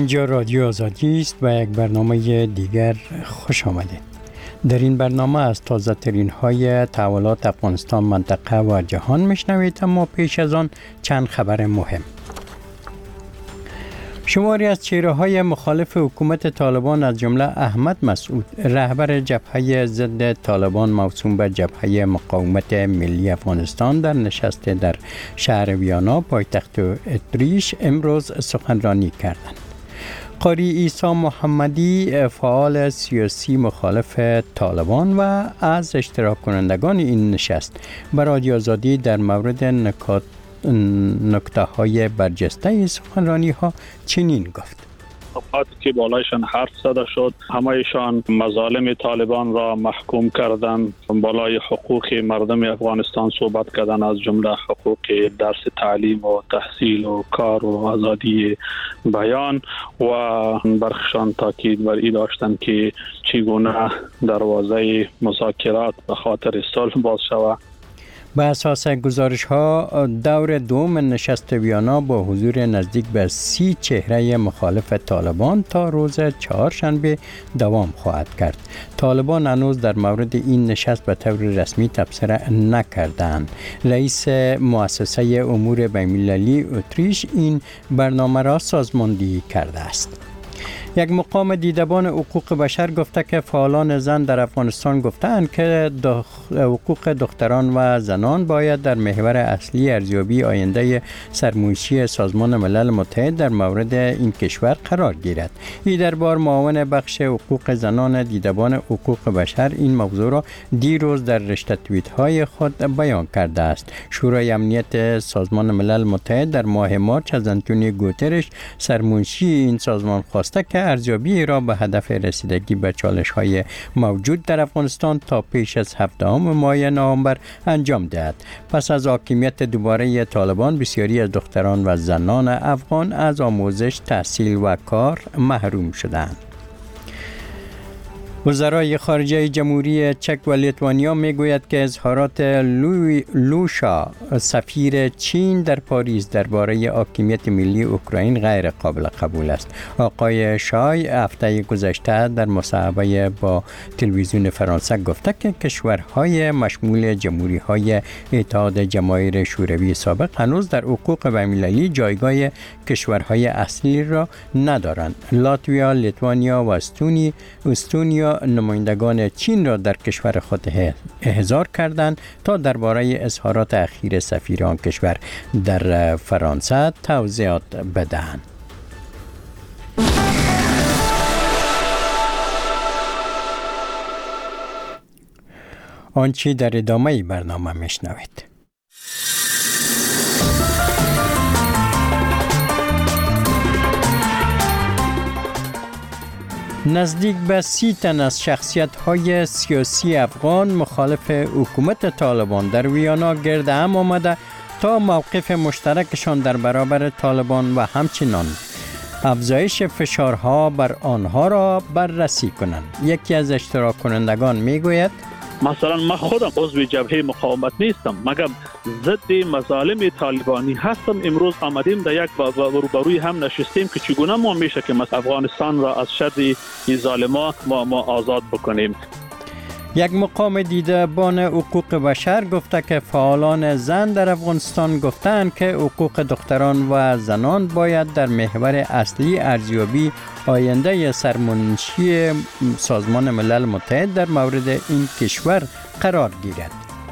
اینجا رادیو آزادی است و یک برنامه دیگر خوش آمدید. در این برنامه از تازه ترین های تحولات افغانستان، منطقه و جهان میشنوید، اما پیش از آن چند خبر مهم. شماری از چهره های مخالف حکومت طالبان از جمله احمد مسعود، رهبر جبهه ضد طالبان موسوم به جبهه مقاومت ملی افغانستان، در نشست در شهر ویانا پایتخت اتریش امروز سخنرانی کردند. قاری عیسی محمدی، فعال سیاسی مخالف طالبان و از اشتراک کنندگان این نشست، به رادیو آزادی در مورد نکته های برجسته سخنرانی ها چنین گفت: نکاتی که بالایشان حرف زده شد، همه‌شان مظالم طالبان را محکوم کردن، بالای حقوق مردم افغانستان صحبت کردن، از جمله حقوق درس تعلیم و تحصیل و کار و آزادی بیان، و برخشان تاکید بر این داشتن که چگونه دروازه مذاکرات به خاطر صلح باز شود. به اساس گزارش ها، دور دوم نشست ویانا با حضور نزدیک به 30 چهره مخالف طالبان تا روز چهارشنبه دوام خواهد کرد. طالبان هنوز در مورد این نشست به طور رسمی تبصره نکردند. رئیس مؤسسه امور بین‌المللی اتریش این برنامه را سازماندهی کرده است. یک مقام دیدبان حقوق بشر گفته که فعالان زن در افغانستان گفتند که حقوق دختران و زنان باید در محور اصلی ارزیابی آینده سرمنشی سازمان ملل متحد در مورد این کشور قرار گیرد. این دربار معاون بخش حقوق زنان دیدبان حقوق بشر این موضوع را دیروز در رشته توییت های خود بیان کرده است. شورای امنیت سازمان ملل متحد در ماه مارچ از آنتونیو گوترش، سرمنشی این سازمان، خواسته که ارزیابی را به هدف رسیدگی به چالش‌های موجود در افغانستان تا پیش از 17 ماه نوامبر انجام دهد. پس از حاکمیت دوباره طالبان، بسیاری از دختران و زنان افغان از آموزش، تحصیل و کار محروم شدند. وزرای خارجه جمهوری چک و لیتوانیا میگوید که اظهارات لوشا، سفیر چین در پاریس، درباره حاکمیت ملی اوکراین غیر قابل قبول است. آقای شای هفته گذشته در مصاحبه با تلویزیون فرانسه گفته که کشورهای مشمول جمهوری‌های اتحاد جماهیر شوروی سابق هنوز در حقوق بین‌المللی جایگاه کشورهای اصلی را ندارند. لاتویا، لیتوانیا و استونیا نمایندگان چین را در کشور خود احضار کردند تا درباره اظهارات اخیر سفیر آن کشور در فرانسه توضیحات بدهند. آنچه در ادامه برنامه میشنوید. نزدیک به 30 تن از شخصیت‌های سیاسی افغان مخالف حکومت طالبان در ویانا گرد هم آمده تا موقف مشترکشان در برابر طالبان و همچنان افزایش فشارها بر آنها را بررسی کنند. یکی از اشتراک کنندگان میگوید: مثلا من خودم عضو جبهه مقاومت نیستم، مگر ضد مظالم طالبانی هستم. امروز آمدیم در یک روبروی هم نشستیم که چگونه ما میشه که افغانستان را از شر این ظالما ما آزاد بکنیم. یک مقام دیدبان حقوق بشر گفته که فعالان زن در افغانستان گفتند که حقوق دختران و زنان باید در محور اصلی ارزیابی آینده سرمنشی سازمان ملل متحد در مورد این کشور قرار گیرد.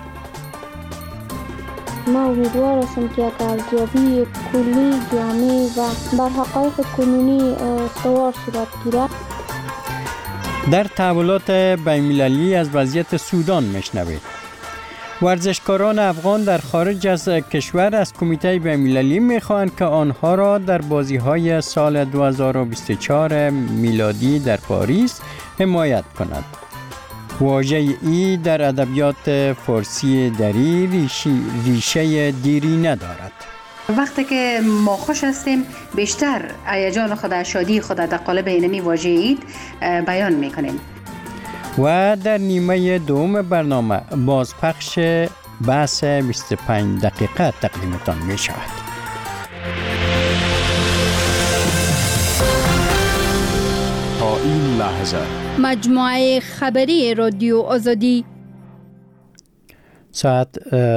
ما امیدوار هستم که یک ارزیابی کلی، جامع و بر حقایق کنونی استوار صورت گیرد. در تحولات بین‌المللی از وضعیت سودان میشنوید. ورزشکاران افغان در خارج از کشور از کمیته بین‌المللی میخواهند که آنها را در بازی‌های سال 2024 میلادی در پاریس حمایت کند. واژه ای در ادبیات فارسی دری ریشه دیری ندارد. وقتی که ما خوش هستیم بیشتر هیجان خود، شادی خود در قالب اینمی واژه عید بیان میکنیم. و در نیمه دوم برنامه بازپخش بحث 25 دقیقه تقدیمتان می شود. این لحظه. مجموعه خبری رادیو آزادی. ساعت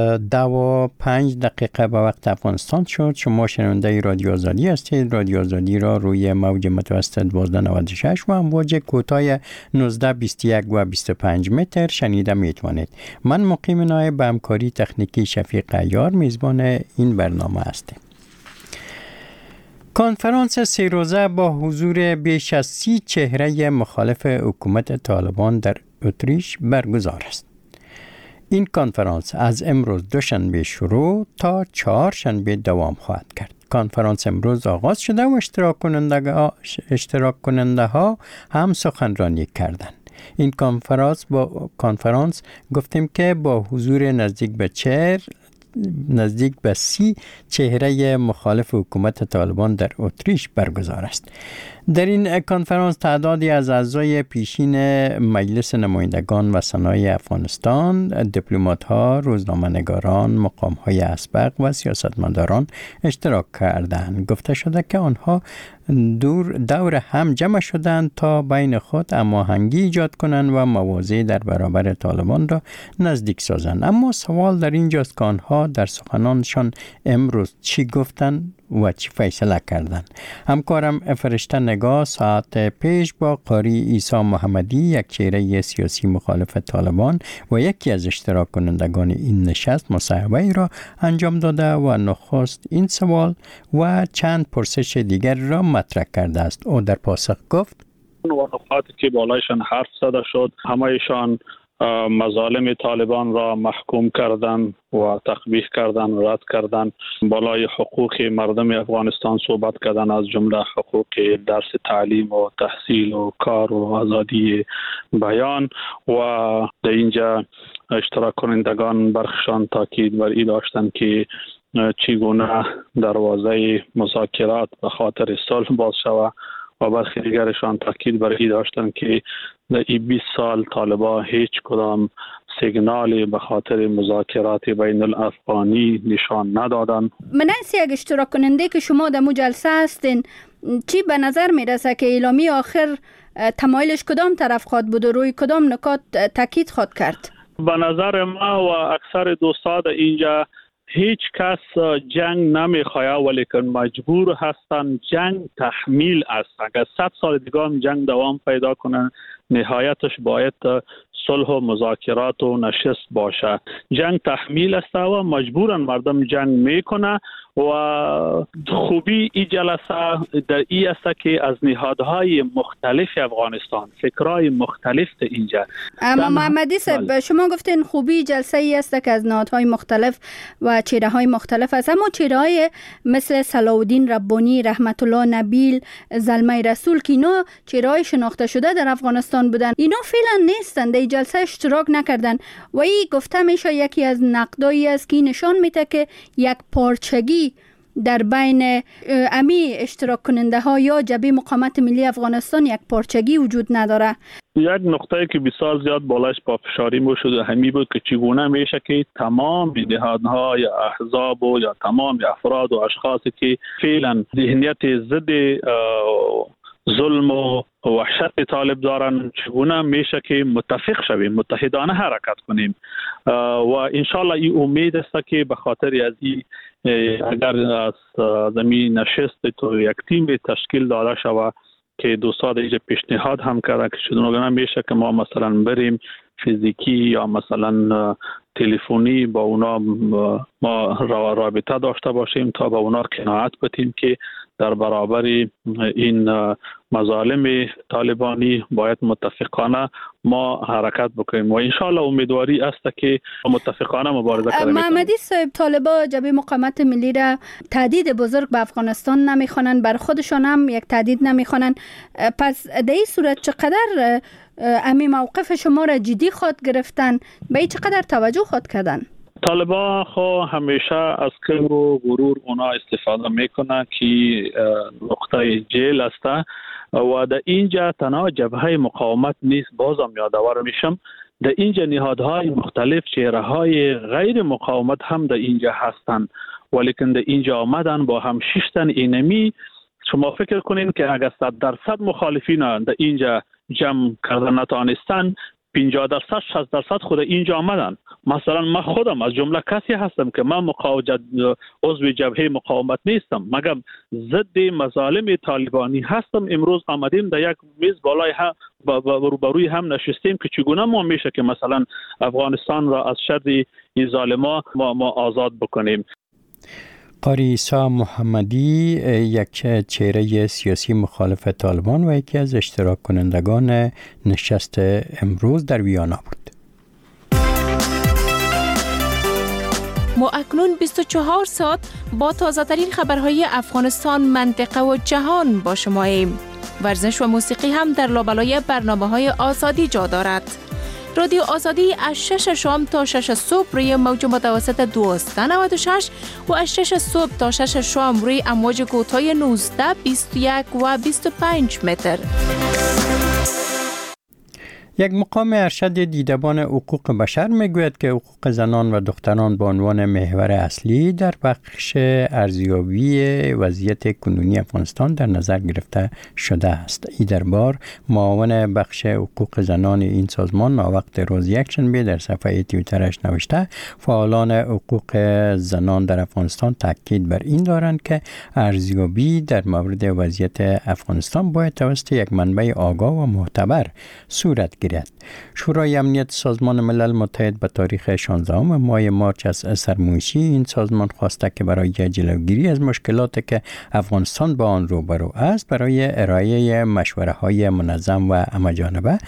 10:05 به وقت افغانستان شد. شما شنونده رادیو آزادی هستید. رادیو آزادی را روی موج متوسط 1296 و امواج کوتاه 19, 21 و 25 متر شنیده میتوانید. من مقیم نایب به همکاری تکنیکی شفیق عیار میزبان این برنامه هستم. کنفرانس 3 روزه با حضور بیش از 30 چهره مخالف حکومت طالبان در اتریش برگزار است. این کنفرانس از امروز دوشنبه شروع تا چهارشنبه دوام خواهد کرد. کنفرانس امروز آغاز شده و اشتراک کننده ها هم سخنرانی کردند. این کنفرانس گفتیم که با حضور نزدیک به 30 چهره مخالف حکومت طالبان در اتریش برگزار است. در این کنفرانس تعدادی از اعضای پیشین مجلس نمایندگان و سنای افغانستان، دیپلمات‌ها، روزنامه‌نگاران، مقام‌های اسبق و سیاستمداران اشتراک کردند. گفته شده که آنها دور هم جمع شدند تا بین خود هماهنگی ایجاد کنند و مواضع در برابر طالبان را نزدیک سازند. اما سوال در اینجاست که آنها در سخنانشان امروز چی گفتند و چی فیصله کردند. همکارم فرشته نگاه ساعت پیش با قاری عیسی محمدی، یک چهره سیاسی مخالف طالبان و یکی از اشتراک کنندگان این نشست، مصاحبه را انجام داده و نخست این سوال و چند پرسش دیگر را مطرح کرده است. او در پاسخ گفت: نقاطی که بالایشان حرف زده شد، همه‌شان مظالم طالبان را محکوم کردن و تقبیح کردن، رد کردن، بالای حقوق مردم افغانستان صحبت کردن، از جمله حقوق درس تعلیم و تحصیل و کار و آزادی بیان. و در اینجا اشتراک کنندگان برخشان تاکید بر این داشتند که چگونه دروازه مذاکرات به خاطر صلح باز شود و برخی دیگرشان تاکید بر این داشتند که در این 20 سال طالبان هیچ کدام سیگنالی به خاطر مذاکرات بین الافغانی نشان ندادند. منیسی یک اشتراک کننده که شما در جلسه هستین، چی به نظر میرسه که اعلامی آخر تمایلش کدام طرف خواد بود و روی کدام نکات تاکید خواد کرد؟ به نظر ما و اکثر دوستان اینجا هیچ کس جنگ نمیخواه، ولیکن مجبور هستن جنگ تحمیل است. اگر 100 سال دیگه هم جنگ دوام پیدا کنه، نهایتش باید صلح و مذاکرات و نشست باشه. جنگ تحمیل است و مجبورن مردم جنگ میکنه و خوبی این جلسه در این است که از نهادهای مختلف افغانستان، فکرهای مختلف اینجا. اما محمدی صاحب، شما گفتین خوبی جلسه ای است که از نهادهای مختلف و چهره های مختلف است، اما چهره های مثل صلاح‌الدین ربانی، رحمت الله نبیل، زلمه رسول که اینا چهره های شناخته شده در افغانستان بودن، اینا فعلا نیستند، در جلسه اشتراک نکردن و این گفته میشه یکی از نقدایی است که نشان میده که یک پارچگی در بین امی اشتراک کننده ها یا جبهه مقاومت ملی افغانستان یک پارچگی وجود نداره. یک نقطه‌ای که بسیار زیاد بالاش پافشاری شده همین بود که چگونه میشه که تمام نهادها یا احزاب و یا تمام افراد و اشخاصی که فعلا ذهنیت ضد ظلم و وحشت طالب دارن، چگونه میشه که متفق شویم، متحدانه حرکت کنیم و انشالله این امید است که به خاطر از این اگر از زمین نشست تو یک تیم تشکیل داده شود که دوستان اینجا پیشنهاد هم کردن که چگونه میشه که ما مثلا بریم فیزیکی یا مثلا تلفنی با اونا ما رابطه داشته باشیم تا با اونا قناعت بدیم که در برابر این مظالم طالبانی باید متفقانه ما حرکت بکنیم و انشالله امیدواری است که متفقانه مبارزه کنیم. محمدی صاحب، طالبا جبهه مقاومت ملی را تهدید بزرگ به افغانستان نمیخوانند، بر خودشان هم یک تهدید نمیخوانند. پس در این صورت چقدر امی موقف شما را جدی خود گرفتن، به این چقدر توجه خود کردن؟ طالبان خو همیشه از کبر و غرور اونا استفاده میکنه که نقطه جیل است و در اینجا تنها جبهه مقاومت نیست. بازم یادآور میشم در اینجا نهادهای مختلف، چهره‌های غیر مقاومت هم در اینجا هستند، ولیکن در اینجا آمدن با هم شیشتن اینمی شما فکر کنین که اگر 100% مخالفین در اینجا جمع کردن نتانستن، 50% 60% خود اینجا آمدن. مثلا من خودم از جمله کسی هستم که من عضو جبهه مقاومت نیستم، مگر ضد مظالم طالبانی هستم. امروز آمدیم در یک میز بالای روبروی هم نشستیم که چگونه ما میشه که مثلا افغانستان را از شر این ظالما ما آزاد بکنیم. قاری عیسی محمدی، یک چهره سیاسی مخالف طالبان و یکی از اشتراک کنندگان نشست امروز در ویانا بود. ما اکنون 24 ساعت با تازه‌ترین خبرهای افغانستان، منطقه و جهان با شماییم. ورزش و موسیقی هم در لابلای برنامه‌های آزادی جا دارد. رادیو آزادی از 6 شام تا 6 صبح روی موج متوسط 1296 و از 6 صبح تا 6 شام روی امواج کوتاه 19، 21 و 25 متر. یک مقام ارشد دیدبان حقوق بشر میگوید که حقوق زنان و دختران به عنوان محور اصلی در بخش ارزیابی وضعیت کنونی افغانستان در نظر گرفته شده است. این دربار معاون بخش حقوق زنان این سازمان ناوقت روز یکشنبه در صفحه توییترش نوشته فعالان حقوق زنان در افغانستان تاکید بر این دارند که ارزیابی در مورد وضعیت افغانستان باید توسط یک منبع آگاه و معتبر صورت گیرد. شورای امنیت سازمان ملل متحد به تاریخ 16 ماه مارچ از سرمنشی این سازمان خواسته که برای جلوگیری از مشکلاتی که افغانستان با آن روبرو است برای ارائه مشوره‌های منظم و همه‌جانبه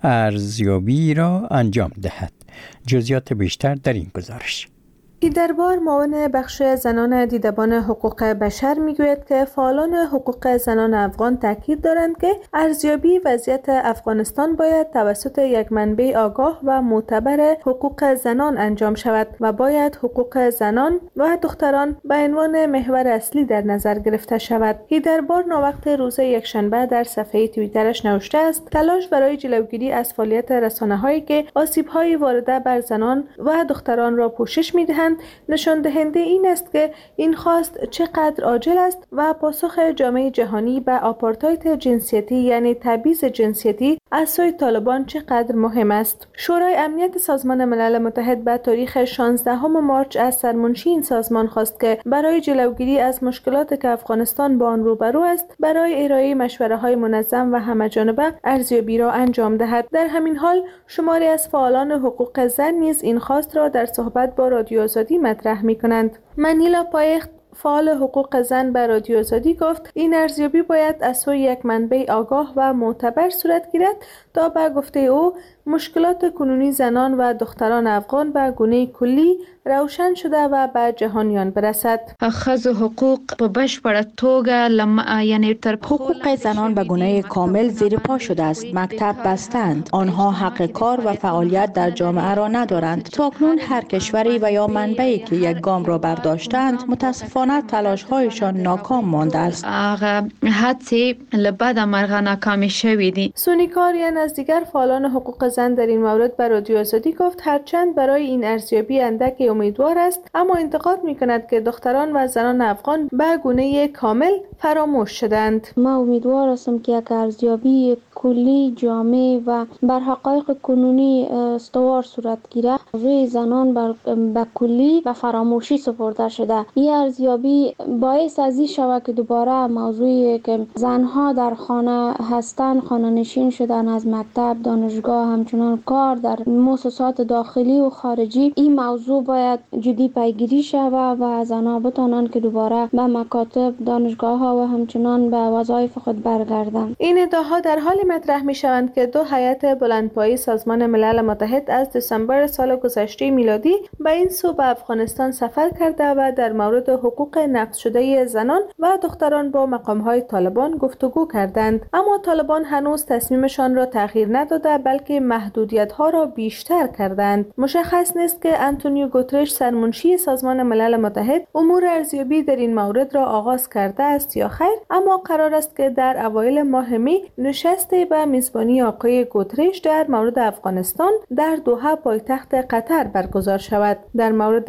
ارزیابی را انجام دهد. جزئیات بیشتر در این گزارش. این دربار معاون بخش زنان دیدبان حقوق بشر میگوید که فعالان حقوق زنان افغان تاکید دارند که ارزیابی وضعیت افغانستان باید توسط یک منبع آگاه و معتبر حقوق زنان انجام شود و باید حقوق زنان و دختران به عنوان محور اصلی در نظر گرفته شود. این دربار ناوقت روز یکشنبه در صفحه توییترش نوشته است تلاش برای جلوگیری از فعالیت رسانه‌هایی که آسیب‌های وارده بر زنان و دختران را پوشش می‌دهند نشان دهنده این است که این خواست چقدر عاجل است و پاسخ جامعه جهانی به آپارتاید جنسیتی یعنی تبعیض جنسیتی از سوی طالبان چقدر مهم است. شورای امنیت سازمان ملل متحد به تاریخ 16 مارچ از سرمنشی این سازمان خواست که برای جلوگیری از مشکلاتی که افغانستان با آن روبرو است برای ارائه مشوره‌های منظم و همه‌جانبه ارزیابی را انجام دهد. در همین حال شماری از فعالان حقوق زن نیز این خواست را در صحبت با رادیو آزادی مطرح می‌کنند. منیلا پایخت فعال حقوق زن به رادیو آزادی گفت این ارزیابی باید از سوی یک منبع آگاه و معتبر صورت گیرد تا به گفته او مشکلات کنونی زنان و دختران افغان به گونه کلی روشن شده و به جهانیان برسد. ښځو حقوق په بشپړه توګه یعنی تر حقوق زنان به گونه کامل زیر پا شده است. مکتب بستند. آنها حق کار و فعالیت در جامعه را ندارند. تاکنون هر کشوری و یا منبعی که یک گام را برداشتند متاسفانه تلاش‌هایشان ناکام مانده است. هغه هڅې له بده مرغه ناکامې شوې دي. سونیکاریان از دیگر فعالان حقوق زن در این مورد به رادیو آزادی گفت هرچند برای این ارزیابی اندک امیدوار است اما انتقاد می‌کند که دختران و زنان افغان به گونه کامل فراموش شدند. ما امیدوار هستم که یک ارزیابی کلی جامع و بر حقایق کنونی استوار صورت گیرد. روی زنان به کلی و فراموشی سپرده شده. این ارزیابی باعث از این شود که دوباره موضوعی که زنها در خانه هستند، خانه نشین شدن، از مکتب، دانشگاه، همچنان کار در مؤسسات داخلی و خارجی، این موضوع باید جدی پیگیری شود و زنها بتوانند که دوباره به مکاتب، دانشگاه ها و همچنان به وظایف خود برگردند. این ادعاها در حال مطرح می شوند که دو هیئت بلندپایه سازمان ملل متحد از دسامبر سال گذشته میلادی به این سو به افغانستان سفر کرده و در مورد حقوق نقض شده زنان و دختران با مقام‌های طالبان گفتگو کردند، اما طالبان هنوز تصمیمشان را تغییر نداده بلکه محدودیت‌ها را بیشتر کردند. مشخص نیست که آنتونیو گوترش سرمنشی سازمان ملل متحد امور ارزیابی در این مورد را آغاز کرده است یا خیر، اما قرار است که در اوایل ماه می نشستی به میزبانی آقای گوترش در مورد افغانستان در دوحه پایتخت قطر برگزار شود. در مورد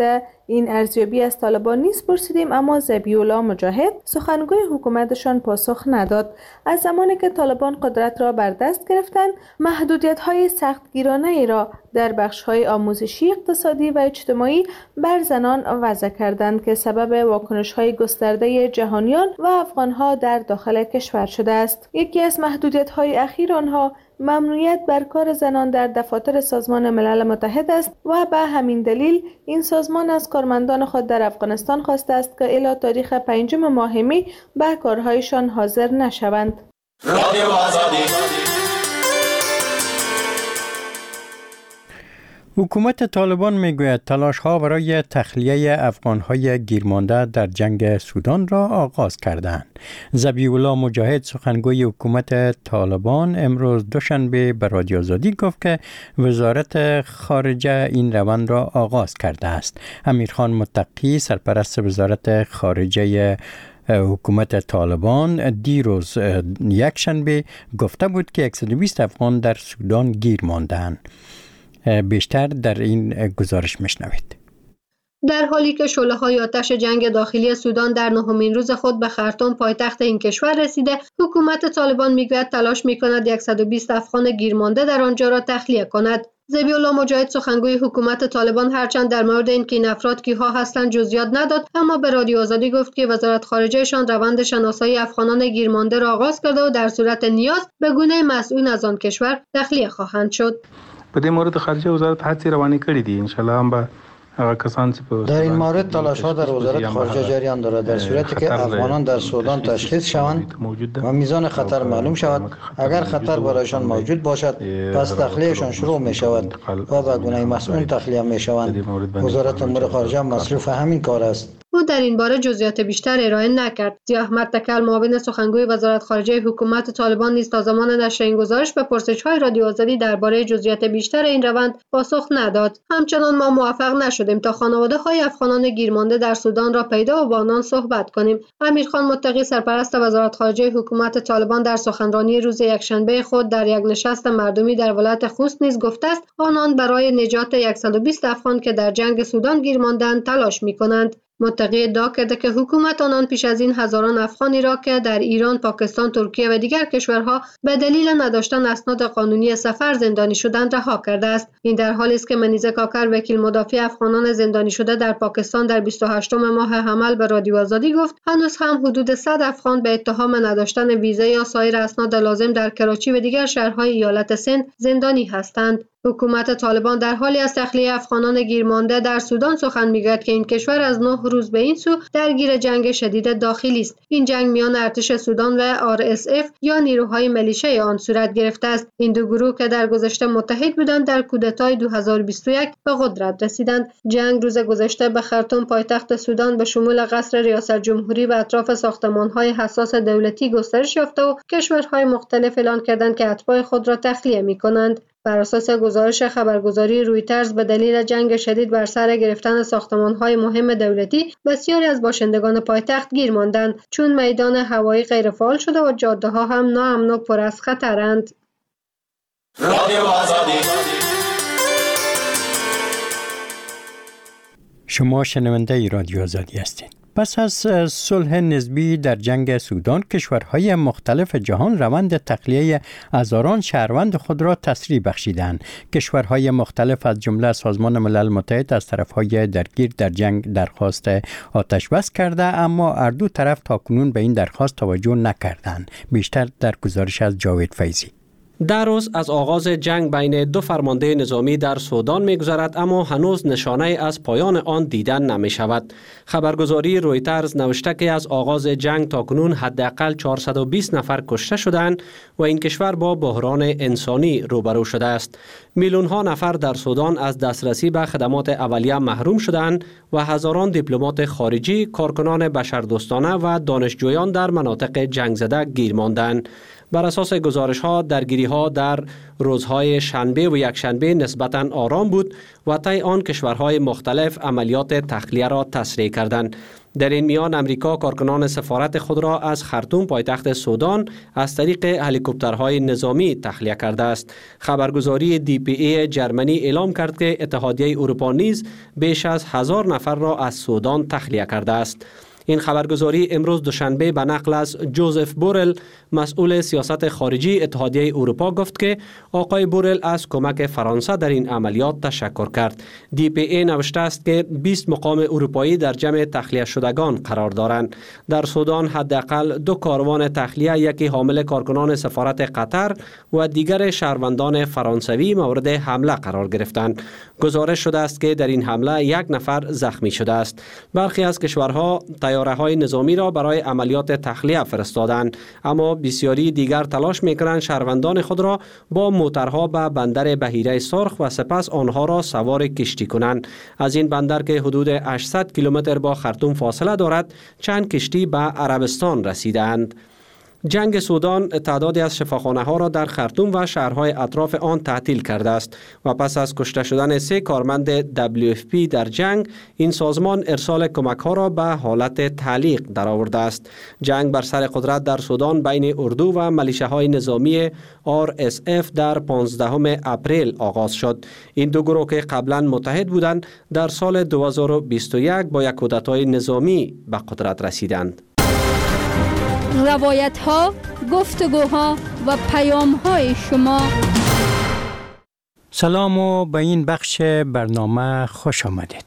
این ارزیابی از طالبان نیز پرسیدیم، اما ذبیح‌الله مجاهد سخنگوی حکومتشان پاسخ نداد. از زمانی که طالبان قدرت را بر دست گرفتند، محدودیت‌های سختگیرانه‌ای را در بخش‌های آموزشی، اقتصادی و اجتماعی بر زنان وضع کردند که سبب واکنش‌های گسترده جهانیان و افغان‌ها در داخل کشور شده است. یکی از محدودیت‌های اخیر آنها ممنوعیت بر کار زنان در دفاتر سازمان ملل متحد است و به همین دلیل این سازمان از کارمندان خود در افغانستان خواسته است که الی تاریخ 5 ماه می به کارهایشان حاضر نشوند. حکومت طالبان میگوید تلاش‌ها برای تخلیه افغان‌های گیرمانده در جنگ سودان را آغاز کردند. ذبیح‌الله مجاهد سخنگوی حکومت طالبان امروز دوشنبه به رادیو آزادی گفت که وزارت خارجه این روند را آغاز کرده است. امیرخان متقی سرپرست وزارت خارجه حکومت طالبان دیروز یکشنبه گفته بود که 120 افغان در سودان گیر ماندند. بیشتر در این گزارش میشنوید. در حالی که شعله‌های آتش جنگ داخلی سودان در 9مین روز خود به خرطوم پایتخت این کشور رسیده، حکومت طالبان میگوید تلاش میکند 120 افغان گیرمانده در آنجا را تخلیه کند. ذبیح‌الله مجاهد سخنگوی حکومت طالبان هرچند در مورد اینکه این افراد کیها هستند جزئیات نداد، اما به رادیو آزادی گفت که وزارت خارجهشان روند شناسایی افغانان گیرمانده را آغاز کرده و در صورت نیاز به گونه مسئول از آن کشور تخلیه خواهند شد. په دې مورد خارجه وزارت هڅې روانې کړې دي. ان شاء الله هم به در این مورد تلاش‌ها در وزارت خارجه جریان دارد. در صورتی که افغانان در سودان تشخیص شوند و میزان خطر معلوم شود، اگر خطر برایشان موجود باشد پس تخلیهشان شروع می شود و به گونه مسئول تخلیه می شوند. وزارت امور خارجه مصروف همین کار است. او در این باره جزئیات بیشتر ارائه نکرد. ضیاء احمد تکل معاون سخنگوی وزارت خارجه حکومت طالبان نیز تا زمان نشر این گزارش به پرسش‌های رادیو آزادی درباره جزئیات بیشتر این روند پاسخ نداد. همچنان ما موفق نشدیم تا خانواده‌های افغانان گیرمانده در سودان را پیدا و با آنان صحبت کنیم. امیرخان متقی سرپرست وزارت خارجه حکومت طالبان در سخنرانی روز یکشنبه خود در یک نشست مردمی در ولایت خوست نیز گفته است آنان برای نجات 120 افغان که در جنگ سودان گیر ماندند تلاش می‌کنند. متقی ادعا کرده که حکومت آنان پیش از این هزاران افغانی را که در ایران، پاکستان، ترکیه و دیگر کشورها به دلیل نداشتن اسناد قانونی سفر زندانی شدند رها کرده است. این در حالی است که منیزه کاکر وکیل مدافع افغانان زندانی شده در پاکستان در 28 ماه حمل به رادیو آزادی گفت هنوز هم حدود 100 افغان به اتهام نداشتن ویزا یا سایر اسناد لازم در کراچی و دیگر شهرهای ایالت سند زندانی هستند. حکومت طالبان در حالی از تخلیه افغانان گیرمانده در سودان سخن میگوید که این کشور از 9 روز به این سو درگیر جنگ شدید داخلی است. این جنگ میان ارتش سودان و RSF یا نیروهای ملیشه آن صورت گرفته است. این دو گروه که در گذشته متحد بودند در کودتای 2021 به قدرت رسیدند. جنگ روز گذشته به خرطوم پایتخت سودان به شمول قصر ریاست جمهوری و اطراف ساختمان‌های حساس دولتی گسترش یافته و کشورهای مختلف اعلان کردند که اتباع خود را تخلیه می‌کنند. بر اساس گزارش خبرگزاری رویترز به دلیل جنگ شدید بر سر گرفتن ساختمان‌های مهم دولتی بسیاری از باشندگان پایتخت گیر ماندند چون میدان هوایی غیرفعال شده و جاده‌ها هم ناامن و پر از خطرند. شما شنونده رادیو آزادی هستید. پس از صلح نسبی در جنگ سودان، کشورهای مختلف جهان روند تخلیه هزاران شهروند خود را تسریع بخشیدند. کشورهای مختلف از جمله سازمان ملل متحد از طرفهای درگیر در جنگ درخواست آتش بس کرده، اما هر دو طرف تاکنون به این درخواست توجه نکردند. بیشتر در گزارش از جاوید فیضی. در روز از آغاز جنگ بین دو فرمانده نظامی در سودان می‌گذرد، اما هنوز نشانه از پایان آن دیدن نمی شود. خبرگزاری رویترز نوشته که از آغاز جنگ تاکنون حداقل 420 نفر کشته شدند و این کشور با بحران انسانی روبرو شده است. میلیون‌ها نفر در سودان از دسترسی به خدمات اولیه محروم شدند و هزاران دیپلمات خارجی، کارکنان بشردوستانه و دانشجویان در مناطق جنگ زده گیر ماندند. بر اساس گزارش‌ها درگیری‌ها در روزهای شنبه و یکشنبه نسبتاً آرام بود و طی آن کشورهای مختلف عملیات تخلیه را تسریع کردند. در این میان امریکا کارکنان سفارت خود را از خرطوم پایتخت سودان از طریق هلیکوپترهای نظامی تخلیه کرده است. خبرگزاری DPA جرمنی اعلام کرد که اتحادیه اروپا نیز بیش از 1000 نفر را از سودان تخلیه کرده است. این خبرگزاری امروز دوشنبه به نقل از جوزف بورل مسئول سیاست خارجی اتحادیه اروپا گفت که آقای بورل از کمک فرانسه در این عملیات تشکر کرد. DPA نوشته است که 20 مقام اروپایی در جمع تخلیه شدگان قرار دارند. در سودان حداقل 2 کاروان تخلیه، یکی حامل کارکنان سفارت قطر و دیگر شهروندان فرانسوی مورد حمله قرار گرفتند. گزارش شده است که در این حمله 1 نفر زخمی شده است. برخی از کشورها طیاره‌های نظامی را برای عملیات تخلیه فرستادند، اما بسیاری دیگر تلاش می‌کنند شهروندان خود را با موترها به بندر بحیره سرخ و سپس آنها را سوار کشتی کنند. از این بندر که حدود 800 کیلومتر با خرطوم فاصله دارد، چند کشتی به عربستان رسیدند. جنگ سودان تعدادی از شفاخانه‌ها را در خرطوم و شهرهای اطراف آن تعطیل کرده است و پس از کشته شدن 3 کارمند WFP در جنگ، این سازمان ارسال کمک‌ها را به حالت تعلیق درآورده است. جنگ بر سر قدرت در سودان بین اردو و ملیشه‌های نظامی RSF در 15 اپریل آغاز شد. این دو گروه که قبلا متحد بودند، در سال 2021 با یک کودتای نظامی به قدرت رسیدند. روایت ها، گفتگوها و پیام های شما. سلام و به این بخش برنامه خوش آمدید.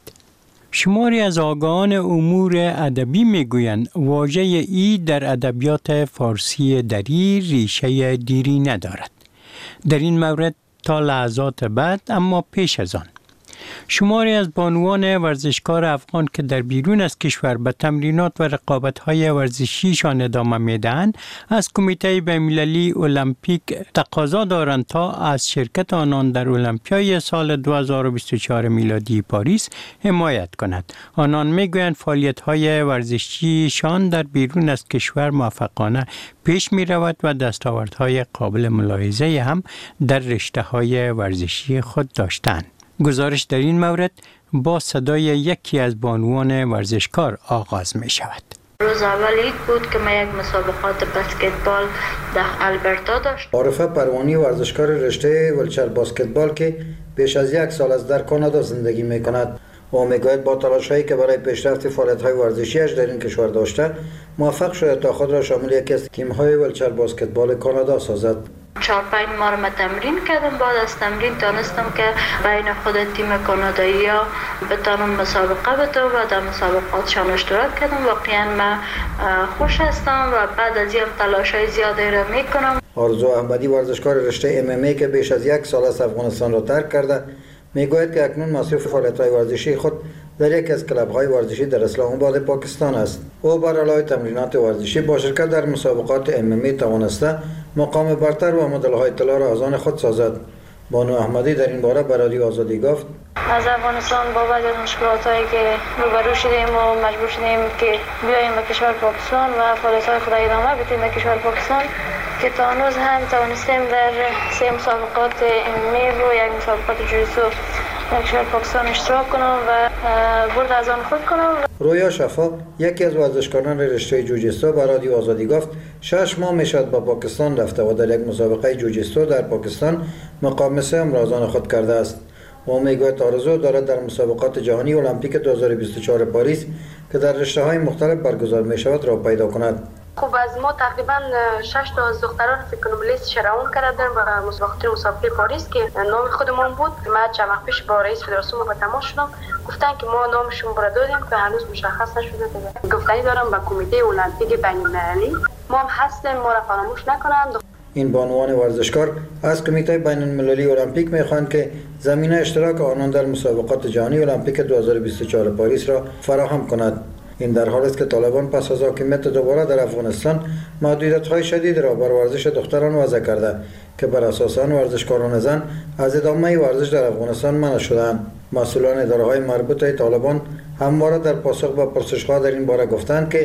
شماری از آگاهان امور ادبی میگویند واژه ای در ادبیات فارسی دری ریشه دیری ندارد. در این مورد تا لحظات بعد، اما پیش از آن شماری از بانوان ورزشکار افغان که در بیرون از کشور به تمرینات و رقابت‌های ورزشیشان ادامه می‌دهند، از کمیته بین‌المللی المپیک تقاضا دارند تا از شرکت آنان در المپیای سال 2024 میلادی پاریس حمایت کند. آنان می‌گویند فعالیت‌های ورزشیشان در بیرون از کشور موفقانه پیش می‌رود و دستاوردهای قابل ملاحظه هم در رشته‌های ورزشی خود داشتند. گزارش در این مورد با صدای یکی از بانوان ورزشکار آغاز می شود. روز اول بود که من یک مسابقات بسکتبال در البرتا داشت. عارفه پروانی ورزشکار رشته ولچر بسکتبال که بیش از 1 سال از در کانادا زندگی می کند و میگوید با تلاش‌هایی که برای پیشرفت فعالیت‌های ورزشیش در این کشور داشته، موفق شده تا خود را شامل یکی از تیم‌های ولچر بسکتبال کانادا سازد. 4-5 ماه ما تمرین کردم. بعد از تمرین دانستم که بین خود تیم کانادایی ها بتانم مسابقه بده و در مسابقاتشان اشتراک کردم. واقعا من خوش هستم و بعد از این تلاش‌های زیادی را میکنم. آرزو احمدی ورزشکار رشته MMA که بیش از 1 سال از افغانستان را ترک کرده، میگوید که اکنون مصروف فعالیت‌های ورزشی خود در یکی از کلب‌های ورزشی در اسلام آباد پاکستان است. او بر علاوه تمرینات ورزشی با شرکت در مسابقات MMA توانسته مقام برتر و مدال‌های طلا را از آن خود سازد. بانو احمدی در این باره به رادیو آزادی گفت: از افغانستان بابت مشکلاتایی که روبرو شدیم و مجبور شدیم که بیاییم به کشور پاکستان و فعالیت‌های خود ادامه بدیم به کشور پاکستان، که تا هنوز هم توانستیم در 3 مسابقات MMA و 1 مسابقات جوجیتسو در کشور پاکستان اشتراک کنم و برد از آن خود کنم. رویا شفا یکی از ورزشکاران رشته جوجیتسو به رادیو آزادی گفت 6 ماه میشد به پاکستان رفته و در یک مسابقه جوجیتسو در پاکستان مقام 3 را از آن خود کرده است. او میگوید آرزو دارد در مسابقات جهانی المپیک 2024 پاریس که در رشته‌های مختلف برگزار می شود را پیدا کند. خب از ما تقریبا 6 تا از دختران فکر کنم لیست شراون کردن برای مسابقه پاریس که نام خودمون بود. من چند وقت پیش با رئیس فدراسیون با تماس شدم، گفتن که ما نامشون را دادیم که هنوز مشخص نشده. گفتنی دارم با کمیته المپیک بین‌المللی، ما هم هستیم، ما را فراموش نکنند. این بانوان ورزشکار از کمیته بین‌المللی المپیک می‌خواهند که زمینه اشتراک آنان در مسابقات جهانی المپیک 2024 پاریس را فراهم کند. این در حالی است که طالبان پس از حاکمیت دوباره در افغانستان محدودیت‌های شدید را بر ورزش دختران وضع کرده که بر اساس آن ورزشکاران زن از ادامه ورزش در افغانستان منع شدند. مسئولان اداره‌های مربوطه طالبان همواره در پاسخ به پرسش‌ها در این باره گفتند که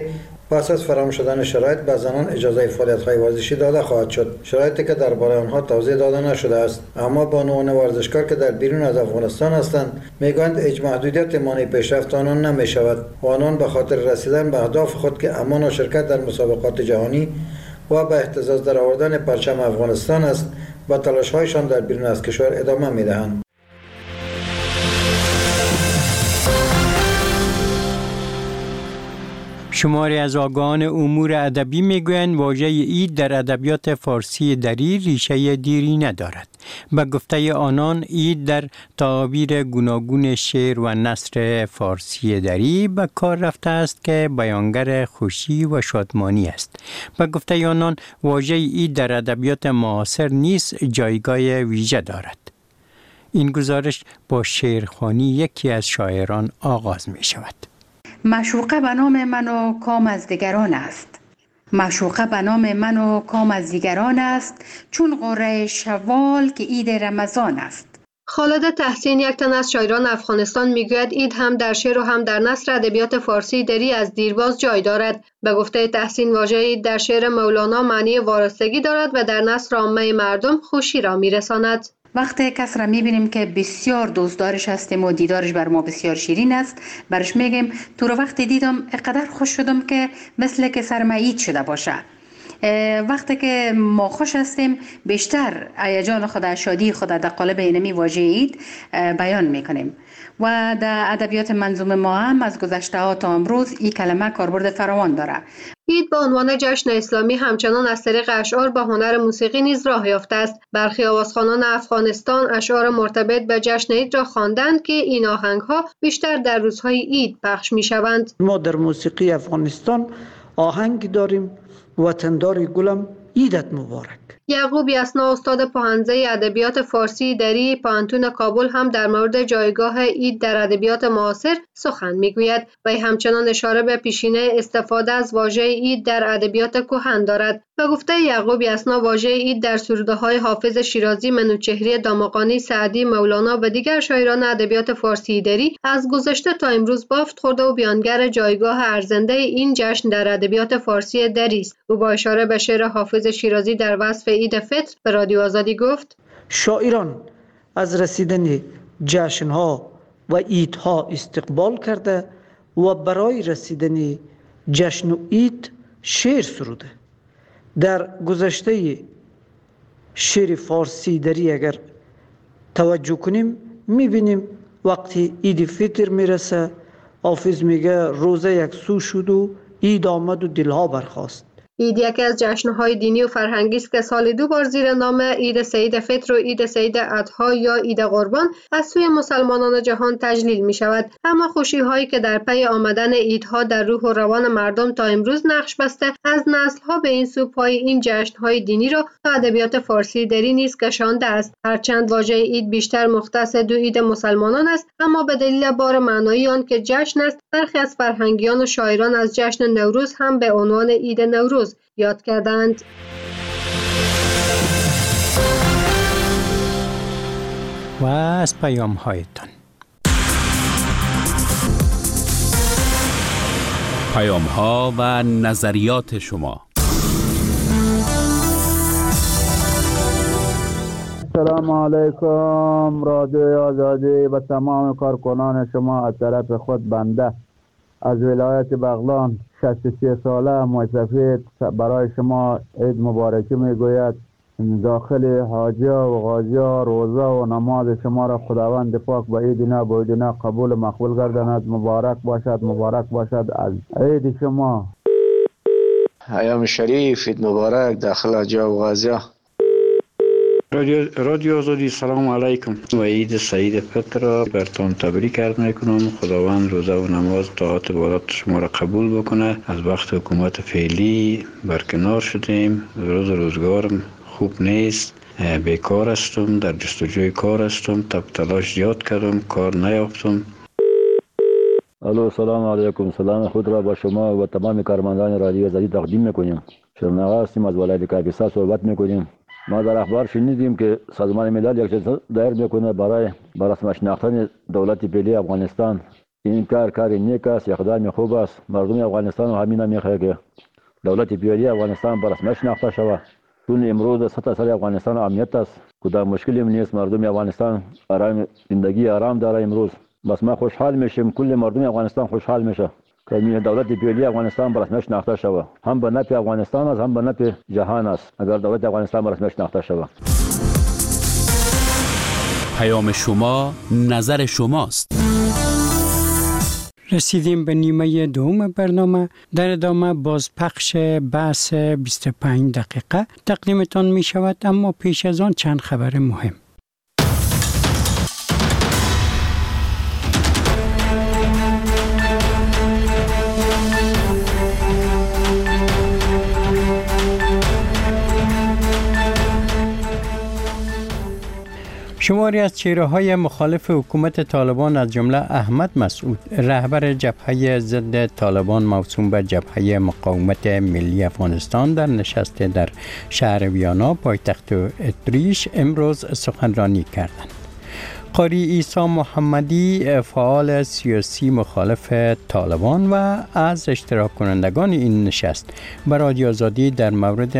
پس از فراهم شدن شرایط به زنان اجازه فعالیت‌های ورزشی داده خواهد شد. شرایطی که درباره آنها توضیح داده نشده است، اما بانوان ورزشکار که در بیرون از افغانستان هستند میگویند هیچ محدودیت مانع پیشرفت آنان نمی‌شود و آنان به خاطر رسیدن به اهداف خود که امان و شرکت در مسابقات جهانی و به اهتزاز در آوردن پرچم افغانستان است و تلاش‌هایشان در بیرون از کشور ادامه می‌دهند. شماری از آگاهان امور ادبی میگویند واژه عید در ادبیات فارسی دری ریشه دیرینه دارد. به گفته آنان عید در تعابیر گوناگون شعر و نثر فارسی دری به کار رفته است که بیانگر خوشی و شادمانی است. به گفته آنان واژه عید در ادبیات معاصر نیز جایگاه ویژه دارد. این گزارش با شعرخوانی یکی از شاعران آغاز می شود. معشوقه به نام من و کام از دیگران است. معشوقه به نام من و کام از دیگران است، چون قره شوال که عید رمضان است. خالد تحسین، یک تن از شاعران افغانستان، میگوید عید هم در شعر و هم در نثر ادبیات فارسی دری از دیرباز جای دارد. به گفته تحسین واژه عید در شعر مولانا معنی وارستگی دارد و در نثر عامه مردم خوشی را میرساند. وقتی کس را میبینیم که بسیار دوستدارش هستیم و دیدارش بر ما بسیار شیرین است، برش میگیم تو رو وقتی دیدم اقدر خوش شدم که مثل که سرم عید شده باشه. وقتی که ما خوش هستیم بیشتر هیجان خود، شادی خود در قالب اینمی واژه عید بیان میکنیم و در ادبیات منظوم ما هم از گذشته ها تا امروز این کلمه کاربرد فراوان داره. عید به عنوان جشن اسلامی همچنان از طریق اشعار به هنر موسیقی نیز راه یافته است. برخی آوازخوانان افغانستان اشعار مرتبط به جشن عید را خواندند که این آهنگ‌ها بیشتر در روزهای عید پخش می‌شوند. ما در موسیقی افغانستان آهنگی داریم: وطندار گلم عیدت مبارک. یعقوب یسنا، استاد پوهنځی ادبیات فارسی دری پوهنتون کابل، هم در مورد جایگاه عید در ادبیات معاصر سخن میگوید و همچنان اشاره به پیشینه استفاده از واژه عید در ادبیات کهن دارد. به گفته یعقوب یسنا واژه عید در سروده‌های حافظ شیرازی، منوچهری دامغانی، سعدی، مولانا و دیگر شاعران ادبیات فارسی دری از گذشته تا امروز بافت خورده و بیانگر جایگاه ارزنده این جشن در ادبیات فارسی دری است. او با اشاره به شعر حافظ شیرازی در وصف عید فطر به رادیو آزادی گفت: شاعران از رسیدن جشن‌ها و عیدها استقبال کرده و برای رسیدن جشن و عید شعر سروده. در گذشته شعر فارسی دری اگر توجه کنیم میبینیم وقتی عید فطر میرسه حافظ میگه روزه یک سو شد و عید آمد و دلها برخاست. عید یکی از جشن‌های دینی و فرهنگی است که سال 2 بار زیر نام عید سعید فطر و عید سعید اضحی یا عید قربان از سوی مسلمانان جهان تجلیل می شود. اما خوشی‌هایی که در پی آمدن عیدها در روح و روان مردم تا امروز نقش بسته، از نسل‌ها به این سو پای این جشن‌های دینی را تا ادبیات فارسی دری نیز کشانده است. هرچند واژه عید بیشتر مختص دو عید مسلمانان است، اما به دلیل بار معنایی آن که جشن است، برخی از فرهنگیان و شاعران از جشن نوروز هم به عنوان عید نوروز یاد کردند. و از پیام هایتان. پیام ها و نظریات شما. سلام علیکم رادیو آزادی و تمام کارکنان شما. از طرف خود بنده از ولایت بغلان 63 ساله موسفید برای شما عید مبارکی میگوید. داخل حاجیا و غازیا روزه و نماز شما را خداوند پاک به عیدنا و عیدنا قبول مقبول گرداند. مبارک باشد، مبارک باشد از عید شما. ایام شریف، عید مبارک داخل حاجیا و غازیا. رادیو آزادی، سلام علیکم و عید سعید فطر را برتان تبریک عرض میکنم. خداوند روزه و نماز طاعت و عبادت شما را قبول بکنه. از وقت حکومت فعلی برکنار شدیم، روزگارم خوب نیست، بیکار هستم، در جستجوی کار هستم، تلاش زیاد کردم، کار نیافتم. الو، سلام علیکم. سلام خود را با شما و تمام کارمندان رادیو آزادی تقدیم میکنیم. شرمناغ هستیم، از ولایت کاپیسا صحبت میکنیم. ما در اخبار شنیدیم که سازمان ملل یک چیز دایر میکنه برای رسم شناختن دولت فعلی افغانستان. این کار نیک است، اقدام خوب است. مردم افغانستان همین میخواد که دولت پیالی افغانستان به رسمیت شناخته شود، چون امروز سطح سر افغانستان امنیت است، کدام مشکلی نیست. مردم افغانستان زندگی آرام داره امروز. بس ما خوشحال میشیم، کل مردم افغانستان خوشحال میشه که دولت پیالی افغانستان به رسمیت شناخته شود. هم به نفع افغانستان است، هم به نفع جهان است اگر دولت افغانستان به رسمیت شناخته شود. پیام شما نظر شماست. رسیدیم به نیمه دوم برنامه. در ادامه باز پخش بحث 25 دقیقه تقدیمتان می شود، اما پیش از آن چند خبر مهم. شماری از چهره‌های مخالف حکومت طالبان از جمله احمد مسعود، رهبر جبهه ضد طالبان موسوم به جبهه مقاومت ملی افغانستان، در نشست در شهر ویانا پایتخت اتریش امروز سخنرانی کردند. قاری عیسی محمدی، فعال سیاسی مخالف طالبان و از اشتراک کنندگان این نشست، به رادیو آزادی در مورد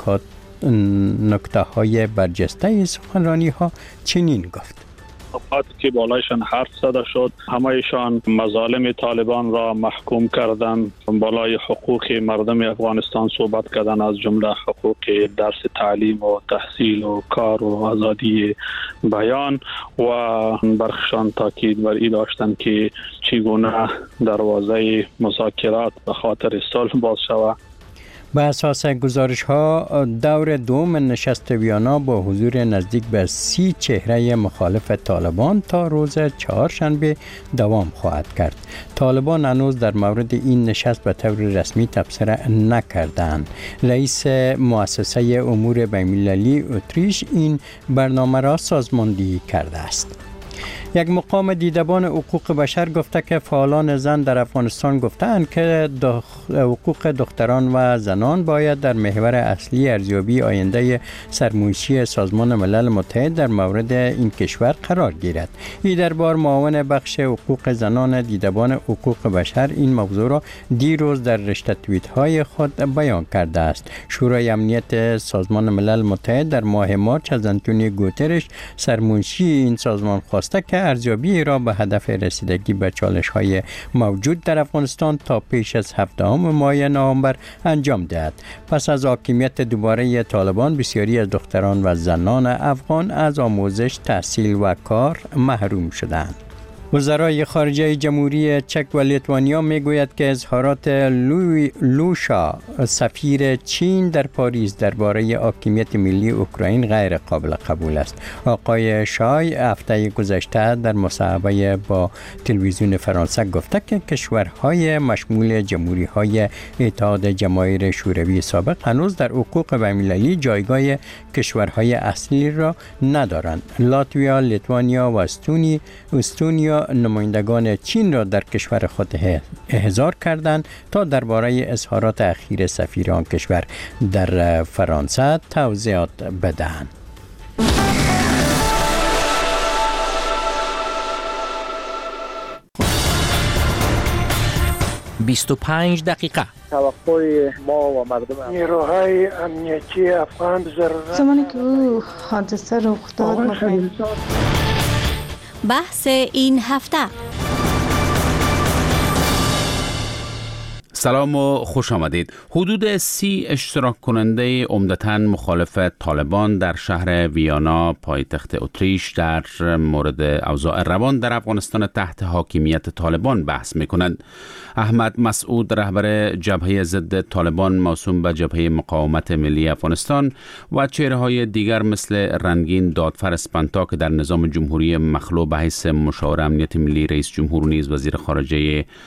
نکته های برجسته سخنرانی ها چنین گفت: نکاتی که بالایشان حرف زده شد، همه‌شان مظالم طالبان را محکوم کردن، بالای حقوق مردم افغانستان صحبت کردن، از جمله حقوق درس تعلیم و تحصیل و کار و آزادی بیان، و برخشان تاکید بر این داشتن که چگونه دروازه مذاکرات به خاطر صلح باز شود. به اساس گزارش ها، دور دوم نشست ویانا با حضور نزدیک به 30 چهره مخالف طالبان تا روز چهارشنبه دوام خواهد کرد. طالبان هنوز در مورد این نشست به طور رسمی تبصره نکردند. رئیس مؤسسه امور بین‌المللی اتریش این برنامه را سازماندهی کرده است. یک مقام دیدبان حقوق بشر گفته که فعالان زن در افغانستان گفتند که حقوق دختران و زنان باید در محور اصلی ارزیابی آینده سرمنشی سازمان ملل متحد در مورد این کشور قرار گیرد. این دربار معاون بخش حقوق زنان دیدبان حقوق بشر این موضوع را دیروز در رشته توییت های خود بیان کرده است. شورای امنیت سازمان ملل متحد در ماه مارچ از انتونیو گوترش، سرمنشی این سازمان، خواسته که ارزیابی را به هدف رسیدگی به چالش‌های موجود در افغانستان تا پیش از 17 ماه نوامبر انجام دهد. پس از حاکمیت دوباره طالبان، بسیاری از دختران و زنان افغان از آموزش، تحصیل و کار محروم شدند. وزرای خارجه جمهوری چک و لیتوانیا میگوید که اظهارات لوشا، سفیر چین در پاریس، درباره حاکمیت ملی اوکراین غیر قابل قبول است. آقای شای هفته گذشته در مصاحبه با تلویزیون فرانسه گفته که کشورهای مشمول جمهوری‌های اتحاد جماهیر شوروی سابق هنوز در حقوق بین‌المللی جایگاه کشورهای اصلی را ندارند. لاتویا، لیتوانیا و استونیا نمایندگان چین را در کشور خود احضار کردند تا درباره اظهارات اخیر سفیر آن کشور در فرانسه توضیحات بدهند. 25 دقیقه. توقع ما و مردم نیروهای امنیتی افغان زمانی که او حادثه رخ داد، بحث این هفته. سلام و خوش آمدید. حدود 30 اشتراک کننده عمدتاً مخالف طالبان در شهر ویانا پایتخت اتریش در مورد اوضاع روان در افغانستان تحت حاکمیت طالبان بحث می‌کنند. احمد مسعود، رهبر جبهه ضد طالبان موسوم به جبهه مقاومت ملی افغانستان، و چهره‌های دیگر مثل رنگین دادفر اسپانتا که در نظام جمهوری مخلوع به حیث مشاور امنیت ملی رئیس جمهور نیز وزیر خارجه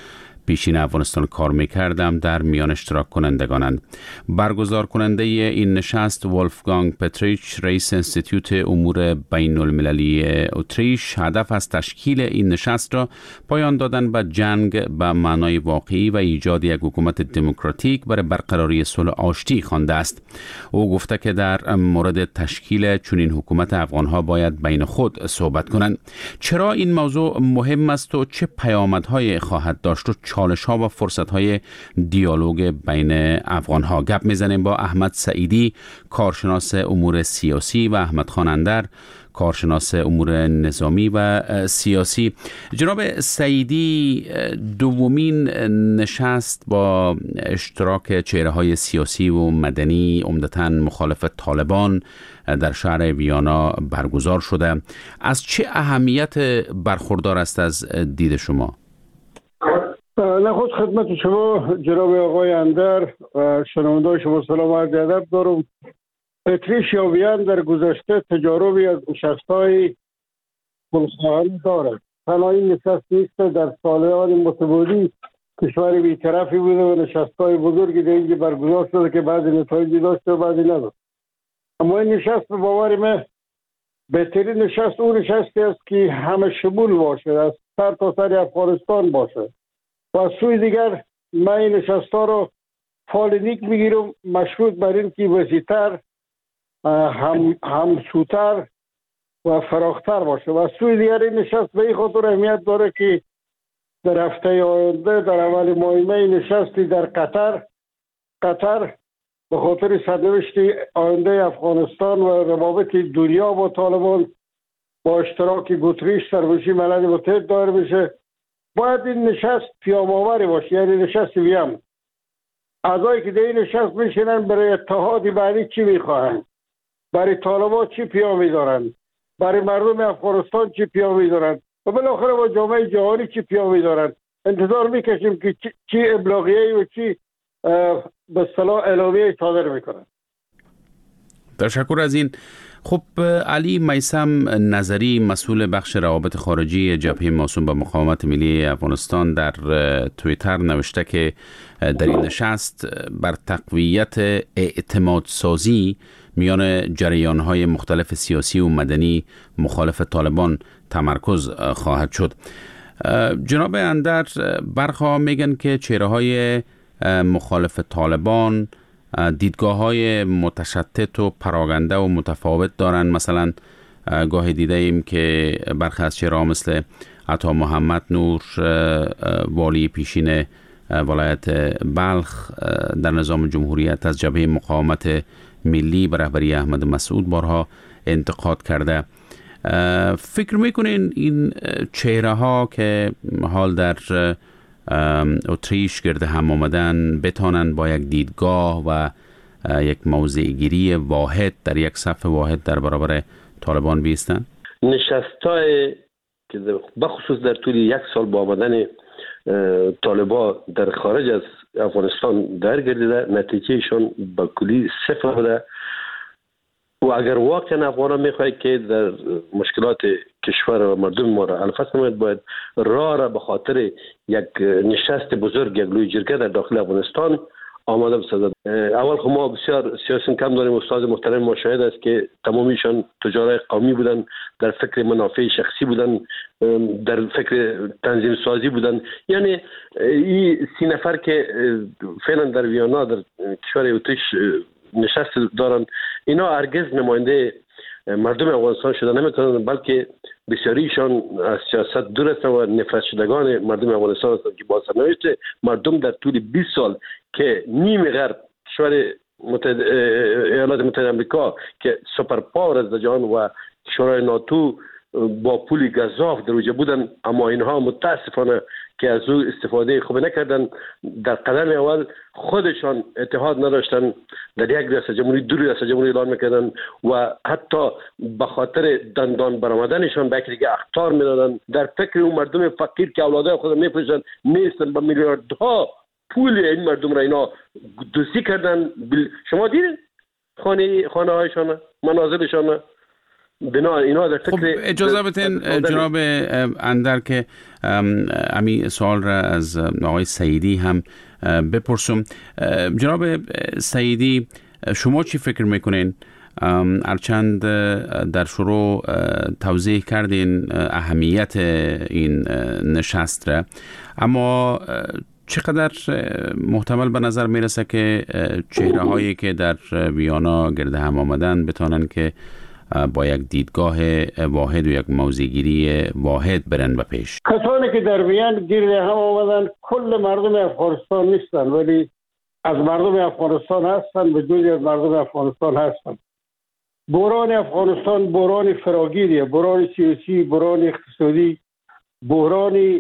پیشین افغانستان کار میکردم در میان اشتراک کنندگانند. برگزار کننده این نشست ولفگانگ پتریچ رئیس انستیتوت امور بین المللی اتریش هدف از تشکیل این نشست را پایان دادن به جنگ به معنای واقعی و ایجاد یک حکومت دموکراتیک برای برقراری صلح آشتی خوانده است. او گفته که در مورد تشکیل چنین حکومت افغانها باید بین خود صحبت کنند. چرا این موضوع مهم است و چه پیامدهای خواهد داشت و چالش‌ها و فرصت‌های دیالوگ بین افغان‌ها؟ گپ می‌زنیم با احمد سعیدی، کارشناس امور سیاسی و احمد خان اندر، کارشناس امور نظامی و سیاسی. جناب سعیدی، دومین نشست با اشتراک چهره‌های سیاسی و مدنی عمدتاً مخالف طالبان در شهر ویانا برگزار شده. از چه اهمیت برخوردار است از دید شما؟ نخست خدمت شما جناب آقای اندر و شنوندگان شما سلام و عرض ادب دارم. اتریش یا وین در گذشته تجاربی از نشست‌های خلق‌خواهانه دارد. تنها این نشست نیست، در سال‌های متمادی کشور بی‌طرفی بوده و نشست‌های بزرگی در اینجا برگزار شده که بعضی نتایجی داشته و بعضی نداشت. اما این نشست به باور من بهترین نشست اون نشستی است که همه شمول باشه، از سر تا سر افغانستان باشه. و از سوی دیگر من این نشست‌ها رو فال نیک میگیرم، مشروط بر این که وسیع‌تر، همسوتر و فراختر باشه. و از سوی دیگر این نشست به این خاطر اهمیت داره که در هفته آینده در اول ماه می نشستی در قطر به خاطر سرنوشت آینده افغانستان و روابط دنیا با طالبان با اشتراک گوتریش سربازی ملل متحد دایر بشه. باید این نشست پیام‌آوری باشه، یعنی نشست ویم. اعضایی که در این نشست میشینن برای اتحادی بعدی چی میخواهند، برای طالبان چی پیامی دارند، برای مردم افغانستان چی پیامی دارند و بالاخره با جامعه جهانی چی پیامی دارند. انتظار میکشیم که چی ابلاغیه‌ای و چی به اصطلاح اعلامیه صادر میکنند. تشکر از این. خب علی میثم نظری، مسئول بخش روابط خارجی جبهه موسوم به مقاومت ملی افغانستان، در توییتر نوشته که در این نشست بر تقویت اعتماد سازی میان جریان‌های مختلف سیاسی و مدنی مخالف طالبان تمرکز خواهد شد. جناب اندر، برخا میگن که چهره‌های مخالف طالبان دیدگاه‌های متشتت و پراگنده و متفاوت دارن. مثلا گاهی دیده ایم که برخی از چهره‌ها مثل عطا محمد نور، والی پیشین ولایت بلخ در نظام جمهوریت، از جبهه مقاومت ملی به رهبری احمد مسعود بارها انتقاد کرده. فکر میکنین این چهره‌ها که حال در اتریش گرد هم آمدن بتانن با یک دیدگاه و یک موضع‌گیری واحد در یک صف واحد در برابر طالبان بیستن؟ نشستای که بخصوص در طول یک سال با آمدن طالبان در خارج از افغانستان درگردیده، نتیجهشون به کلی صفر بوده. و اگر واقعا افغانان میخواهید که در مشکلات کشور و مردم ما را حل فصل نماید، باید راه را به خاطر یک نشست بزرگ، یک لوی جرگه در داخل افغانستان آماده بسازد. اول خب ما بسیار سیاسی کم داریم. استاد محترم ما شاهد است که تمامیشان تجارای قومی بودن، در فکر منافع شخصی بودن، در فکر تنظیم سازی بودن. یعنی این 3 نفر که فعلا در ویانا در کشور اتریش نشست دارن، اینا هرگز نماینده مردم افغانستان شده نمیتونن، بلکه بسیاریشان از سیاست دور هستند و نفرت شدگان مردم افغانستان هستند که با سرنوشت مردم در طول 20 سال که نیم غرب کشور ایالات متحده آمریکا که سوپر پاور از جهان و شورای ناتو با پول گزاف در اوجه بودن، اما اینها متاسفانه که از او استفاده خوب نکردن. در قدم اول خودشان اتحاد نداشتن، در یک ریاست جمهوری، 2 ریاست جمهوری اعلان میکردن و حتی به خاطر دندان برآمدنشان به یکی اخطار میدادن. در فکر اون مردم فقیر که اولادای خود میفروشن نیستن، با میلیاردها پول این مردم را اینا دزدی کردن. شما دیدین خانه هایشان، منازلشان. بنا اینا در فکر اجازه بدین جناب اندر که امی سوال را از آقای سعیدی هم بپرسم. جناب سعیدی، شما چی فکر میکنین؟ هرچند در شروع توضیح کردین اهمیت این نشست را، اما چقدر محتمل به نظر میرسه که چهره هایی که در ویانا گرد هم آمدن بتانن که با یک دیدگاه واحد و یک موضع‌گیری واحد برن به پیش؟ کسانی که در ویان گرد هم آمدن کل مردم افغانستان نیستن، ولی از مردم افغانستان هستن، به جزی از مردم افغانستان هستن. بحران افغانستان بحران فراگیریه، بحران سیاسی، بحران اقتصادی، بحران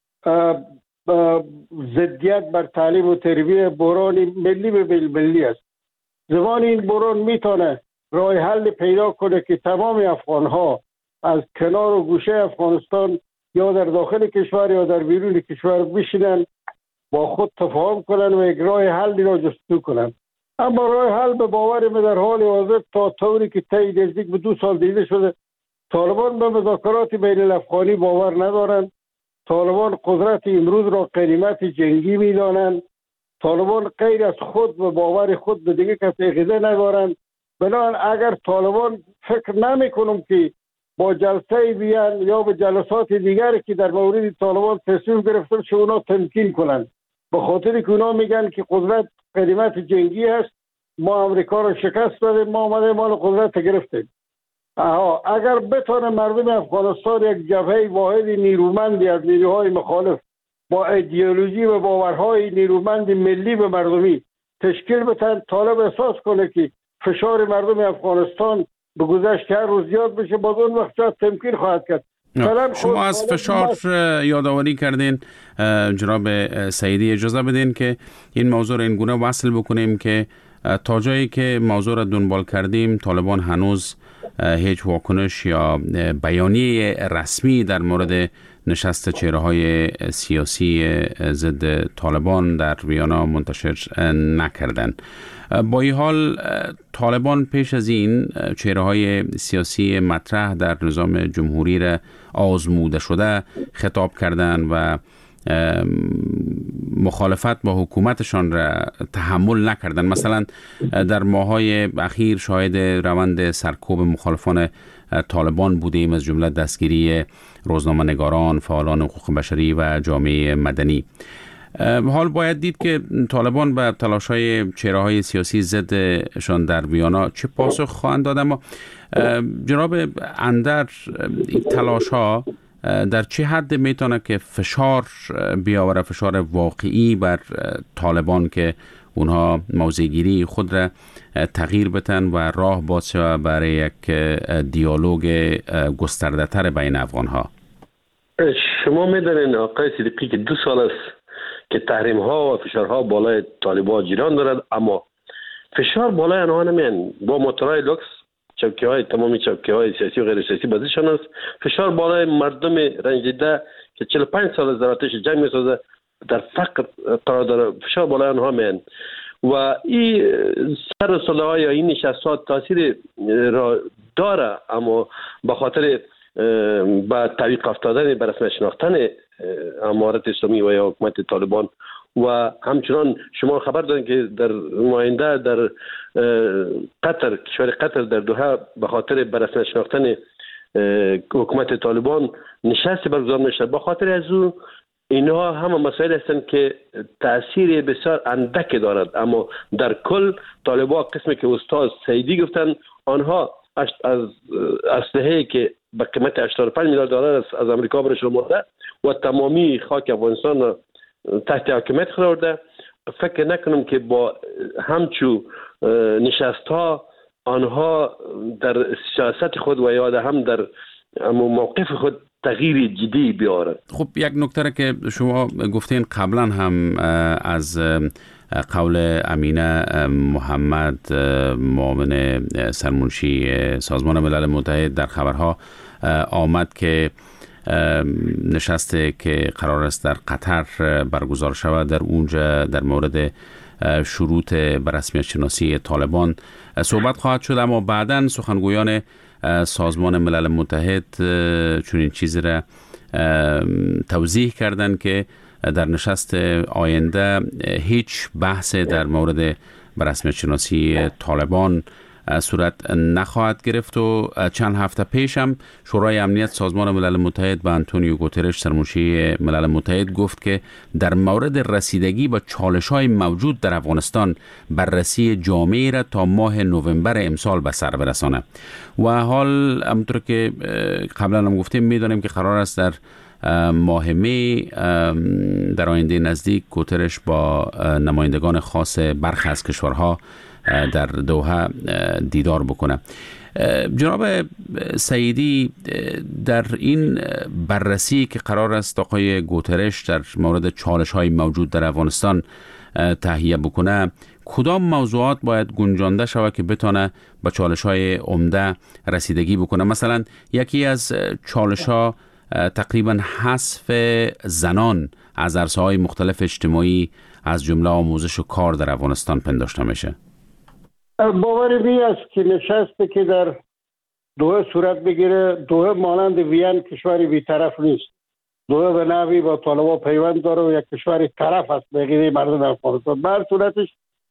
ضدیت بر تعلیم و تربیت، بحران ملی به ملی است. زمان این بحران میتونه راه حل پیدا کنه که تمام افغانها از کنار و گوشه افغانستان یا در داخل کشور یا در بیرون کشور بشینن، با خود تفاهم کنن و یک راه حل را جستجو کنن. اما راه حل به باور من در حال حاضر تا طوری که طی نزدیک به 2 سال دیده شده، طالبان به مذاکرات بین الافغانی باور ندارند. طالبان قدرت امروز را غنیمت جنگی می‌دانند. طالبان غیر از خود و باور خود به دیگه کسی عقیده ندارند. بنابراین اگر طالبان فکر نمی‌کنم که با جلسه بیان یا به جلسات دیگری که در مورد طالبان تصمیم گرفتن شو اونا تمکین کنند، به خاطر که اونا میگن که قدرت غنیمت جنگی است، ما امریکا را شکست دادیم، ما آمده مال قدرت گرفتیم. اگر بتونه مردم افغانستان یک جبهه واحد نیرومندی از نیروهای مخالف با ایدئولوژی و باورهای نیرومند ملی به مردمی تشکیل بدن، طالب احساس کنه که فشار مردم افغانستان به گذشت هر روز زیاد بشه، باز اون وقت شاید تمکین خواهد کرد. شما از فشار یادآوری کردین جناب سعیدی. اجازه بدین که این موضوع را این گونه وصل بکنیم که تا جایی که موضوع را دنبال کردیم، طالبان هنوز هیچ واکنش یا بیانیه رسمی در مورد نشست چهره‌های سیاسی ضد طالبان در ویانا منتشر نکردند. با این حال طالبان پیش از این چهره‌های سیاسی مطرح در نظام جمهوری را آزموده شده خطاب کردند و مخالفت با حکومتشان را تحمل نکردن. مثلا در ماه‌های اخیر شاهد روند سرکوب مخالفان طالبان بودیم، از جمله دستگیری روزنامه‌نگاران، فعالان حقوق بشری و جامعه مدنی. حال باید دید که طالبان به تلاش‌های چهره‌های سیاسی ضدشان در ویانا چه پاسخ خواهند داد. اما جناب اندر، این تلاش‌ها در چه حد میتونه که فشار بیاوره، فشار واقعی بر طالبان که اونها موضع‌گیری خود را تغییر بدن و راه باز شود برای یک دیالوگ گسترده‌تر بین افغان‌ها؟ شما میدونین آقای صدیقی که 2 سال است که تحریم ها و فشارها بالای طالبان جریان دارد، اما فشار بالای آنها نمیان. با موتورهای لوکس، چوکی‌های تمامی چوکی‌های سیاسی و غیر سیاسی بازیشان است. فشار بالای مردم رنجیده که 45 سال از آتش جنگ می‌سازه، در فقر قرار داره، فشار بالای آنها میان. و این سر صلح‌ها یا این نشست‌ها تاثیر را داره، اما به خاطر با تعویق افتادن بر رسمیت شناختن امارت اسلامی و یا حکومت طالبان و همچنان شما خبر دارین که در نماینده در قطر، کشور قطر در دوحه به خاطر بر رسمیت شناختن حکومت طالبان نشستی برگزار نشد. به خاطر از او اینها همه مسائل هستند که تأثیر بسیار اندک دارد، اما در کل طالبان قسمی که استاد سعیدی گفتن، آنها از اسلحه‌ای که به قیمت 85 میلیارد دلار از امریکا برشون آمده و تمامی خاک افغانستان را تحت حکومت قرار داده، فکر نکنم که با همچو نشست ها آنها در سیاست خود و یا هم در موقف خود تغییر جدی بیارند. خب یک نکته که شما گفتین قبلا هم از قول امینه محمد معاون سرمنشی سازمان ملل متحد در خبرها آمد که نشسته که قرار است در قطر برگزار شود، در اونجا در مورد شروط به رسمیت شناسی طالبان صحبت خواهد شد. اما بعداً سخنگویان سازمان ملل متحد چنین چیزی را توضیح کردند که در نشست آینده هیچ بحث در مورد رسمیت شناسی طالبان صورت نخواهد گرفت و چند هفته پیش هم شورای امنیت سازمان ملل متحد به آنتونیو گوترش سرمنشی ملل متحد گفت که در مورد رسیدگی به چالش‌های موجود در افغانستان بررسی جامعی را تا ماه نوامبر امسال به سر برسانه و حال همونطور که قبلا هم گفتیم میدانیم که قرار است در ماه می در آینده نزدیک گوترش با نمایندگان خاص برخی از کشورها در دوحه دیدار بکنه. جناب سعیدی، در این بررسی که قرار است آقای گوترش در مورد چالش‌های موجود در افغانستان تهیه بکنه، کدام موضوعات باید گنجانده شود که بتونه به چالش‌های عمده رسیدگی بکنه؟ مثلا یکی از چالش‌ها تقریبا حذف زنان از عرصه‌های مختلف اجتماعی از جمله آموزش و کار در افغانستان پنداشته میشه. باور می است که نشستی که در دوحه صورت بگیره، دوحه مانند وین کشوری بی‌طرف نیست. دوحه به نحوی با طالبان پیوند داره و یک کشوری طرف است به عقیده مردم افغانستان. بر صورتش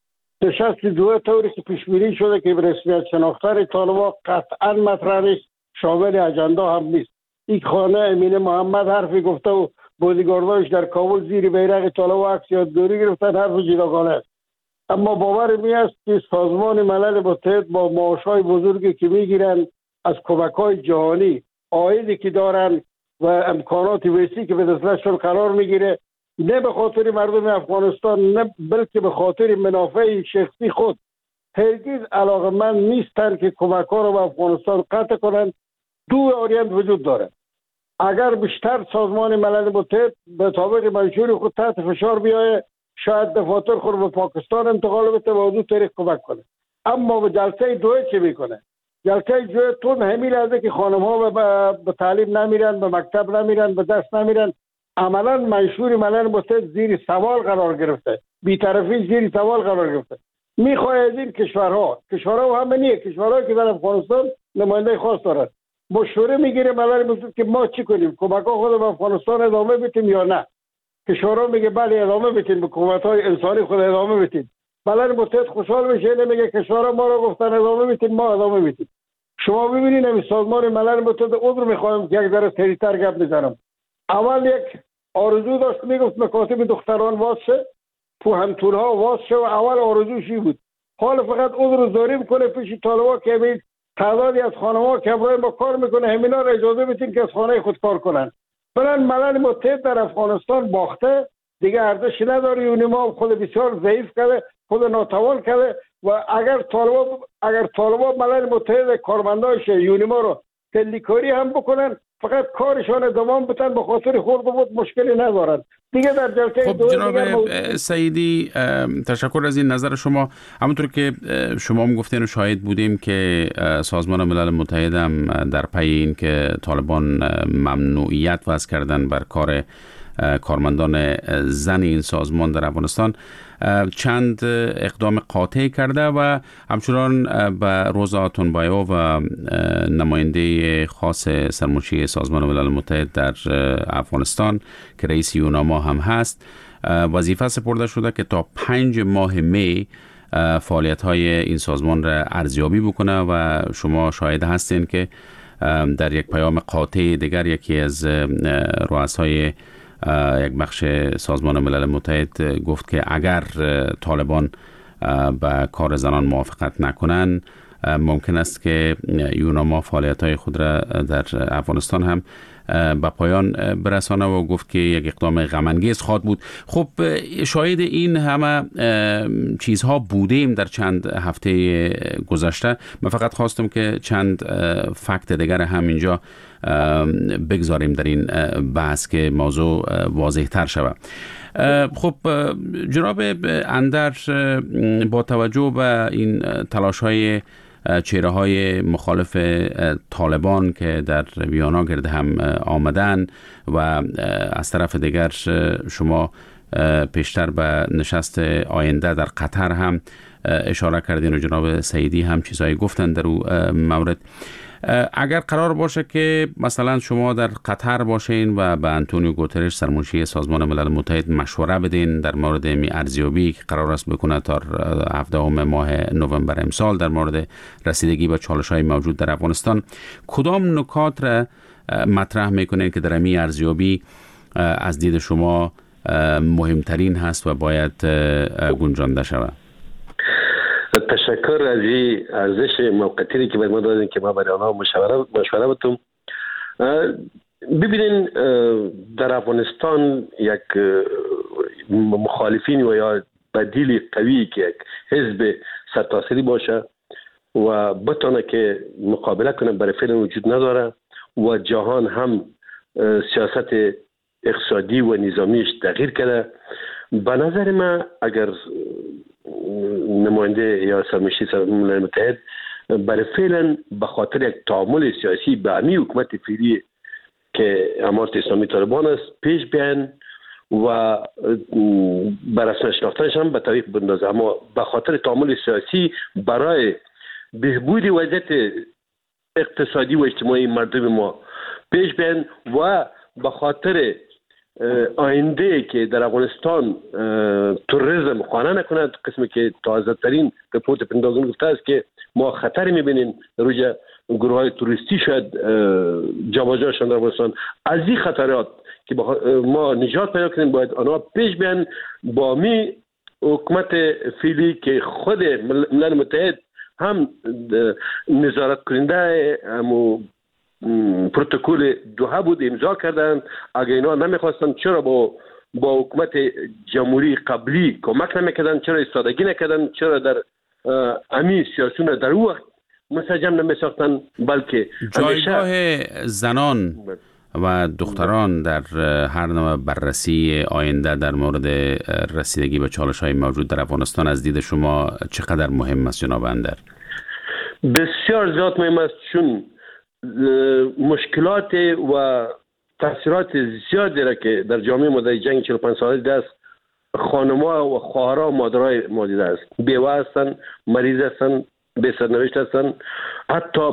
نشست دوحه طوری که پیش بینی شده که به رسمیت شناختن طالبان قطعا مطرح نیست، شامل اجندا هم نیست. این خانه امین محمد حرفی گفته و بودیگارداش در کابل زیر بیرق طالبان عکس یادگاری گرفتن، حرف جداگانه است. اما باور می است که سازمان ملل متحد با معاش‌های بزرگی که میگیرند از کمک‌های جهانی، عایدی که دارند و امکانات وسیعی که به دستشون قرار میگیره، نه به خاطر مردم افغانستان نه بلکه به خاطر منافع شخصی خود هرگز علاقه‌مند نیستند که کمک‌ها را به افغانستان قطع کنند. دو واریانت وجود داره. اگر بیشتر سازمان ملل متحد به طابق منشور خود تحت فشار بیایه، شاید دفاتر خود به پاکستان انتقال بده و از اون طریق کمک کنه. اما به جلسه دوحه چه میکنه؟ جلسه دوحه تون همین لحظه که خانم ها به تعلیم نمیرن، به مکتب نمیرن، به درس نمیرن، عملا منشور ملل متحد زیر سوال قرار گرفته، بی‌طرفی زیر سوال قرار گرفته. میخواهد این کشورها همینیه، کشورهایی که در افغانستان نماینده خاص دارن، مشوره میگیره ملل متحد که ما چی کنیم، کمک‌ها خود به افغانستان ادامه بدیم یا نه. کشورها میگه بله ادامه بدین، به حکومت‌های انسانی خود ادامه بدین. ملل متحد خوشحال میشه، نمیگه کشورها ما رو گفتن ادامه بدین، ما ادامه بدیم. شما ببینید این سازمان ملل متحد عذر میخوایم که یک ذره سریعتر گپ بزنم. اول یک آرزو داشت، میگفت مکاتب دختران واز شه، پوهنتون‌ها واز شه و اول آرزوشی بود. حال فقط عذر زاری میکنه پیش طالبان که همین تعدادی از خانم‌ها که برای ما کار میکنه همینا رو اجازه بدین که از خانه خود کار کنن. برای ملل متحد در افغانستان باخته، دیگه ارزشی نداره. یونیما خود بسیار ضعیف کرده، خود ناتوان کرده و اگر طالبان ملل متحد کارمنداش یونیما رو تلیکاری هم بکنن، فقط کارشان ادامه بدن، به خاطر خورد بود مشکلی ندارن دیگه. در جلسه خب جناب سعیدی، تشکر از این نظر شما. همونطور که شما هم گفتین و شاهد بودیم که سازمان ملل متحد هم در پی این که طالبان ممنوعیت وضع کردن بر کار کارمندان زن این سازمان در افغانستان چند اقدام قاطع کرده و همچنان به روزا تونبایو و نماینده خاص سرمنشی سازمان ملل متحد در افغانستان که رئیس یوناما هم هست وظیفه سپرده شده که تا 5 ماه می فعالیت‌های این سازمان را ارزیابی بکنه و شما شاهد هستین که در یک پیام قاطع دیگر یکی از رؤسای یک بخش سازمان ملل متحد گفت که اگر طالبان به کار زنان موافقت نکنن ممکن است که یوناما فعالیت‌های خود را در افغانستان هم به پایان برسانه و گفت که یک اقدام غم‌انگیز خواهد بود. خب شاهد این همه چیزها بودیم در چند هفته گذشته. من فقط خواستم که چند فکت دیگر هم اینجا بگذاریم در این بحث که موضوع واضح تر شود. خب جناب اندر، با توجه به این تلاش‌های چهره های مخالف طالبان که در ویانا گرد هم آمدن و از طرف دیگر شما پیشتر به نشست آینده در قطر هم اشاره کردین و جناب سعیدی هم چیزایی گفتن در اون مورد، اگر قرار باشه که مثلا شما در قطر باشین و به انتونیو گوترش سرمنشی سازمان ملل متحد مشوره بدین در مورد ارزیابی که قرار است بکنه تا 17 ماه نوامبر امسال در مورد رسیدگی به چالش‌های موجود در افغانستان، کدام نکات را مطرح میکنین که در این ارزیابی از دید شما مهمترین هست و باید گنجانده شود؟ تشکر از این ارزش موقتی که به ما دادین که ما برای آنها مشوره بتم. ببینین در افغانستان یک مخالفین و یا بدیل قوی که یک حزب سرتاسری باشه و بتونه که مقابله کنه برای فعلا وجود نداره و جهان هم سیاست اقتصادی و نظامیش تغییر کرده. به نظر من اگر نماینده یا سرمنشی ملل متحد برای فعلا به خاطر یک تعامل سیاسی به امی حکومت فعلی که امارت اسلامی طالبان است پیش بیان و بر اساس شناختنش هم به طریق بندازه، اما به خاطر تعامل سیاسی برای بهبود وضعیت اقتصادی و اجتماعی مردم ما پیش بیان و به خاطر آینده که در افغانستان توریسم خانه نکند، قسمی که تازه ترین رپورت پنتاگون گفته است که ما خطر میبینیم روی گروه های توریستی شاید جابجاشان در افغانستان. از این خطرات که ما نجات پیدا کنیم باید آنها پیش بیان با می حکومت فعلی که خود ملل متحد هم نظارت کننده پروتکل دوحه بود امضا کردند. اگر اینا نمیخواستن چرا با حکومت جمهوری قبلی کمک نمیکردن؟ چرا ایستادگی نکردن؟ چرا در امی سیاسون در او وقت منسجم نمیساختن؟ بلکه جایگاه زنان و دختران در هر نوع بررسی آینده در مورد رسیدگی به چالش‌های موجود در افغانستان از دید شما چقدر مهم است جناب اندر؟ بسیار زیاد مهم است، چون مشکلات و تاثیرات زیادی را که در جامعه ما در جنگ 45 ساله دست خانم‌ها و خواهرها و مادرای ما دیده است. بیوه هستند، مریض هستند، به سرنوشت هستند، حتی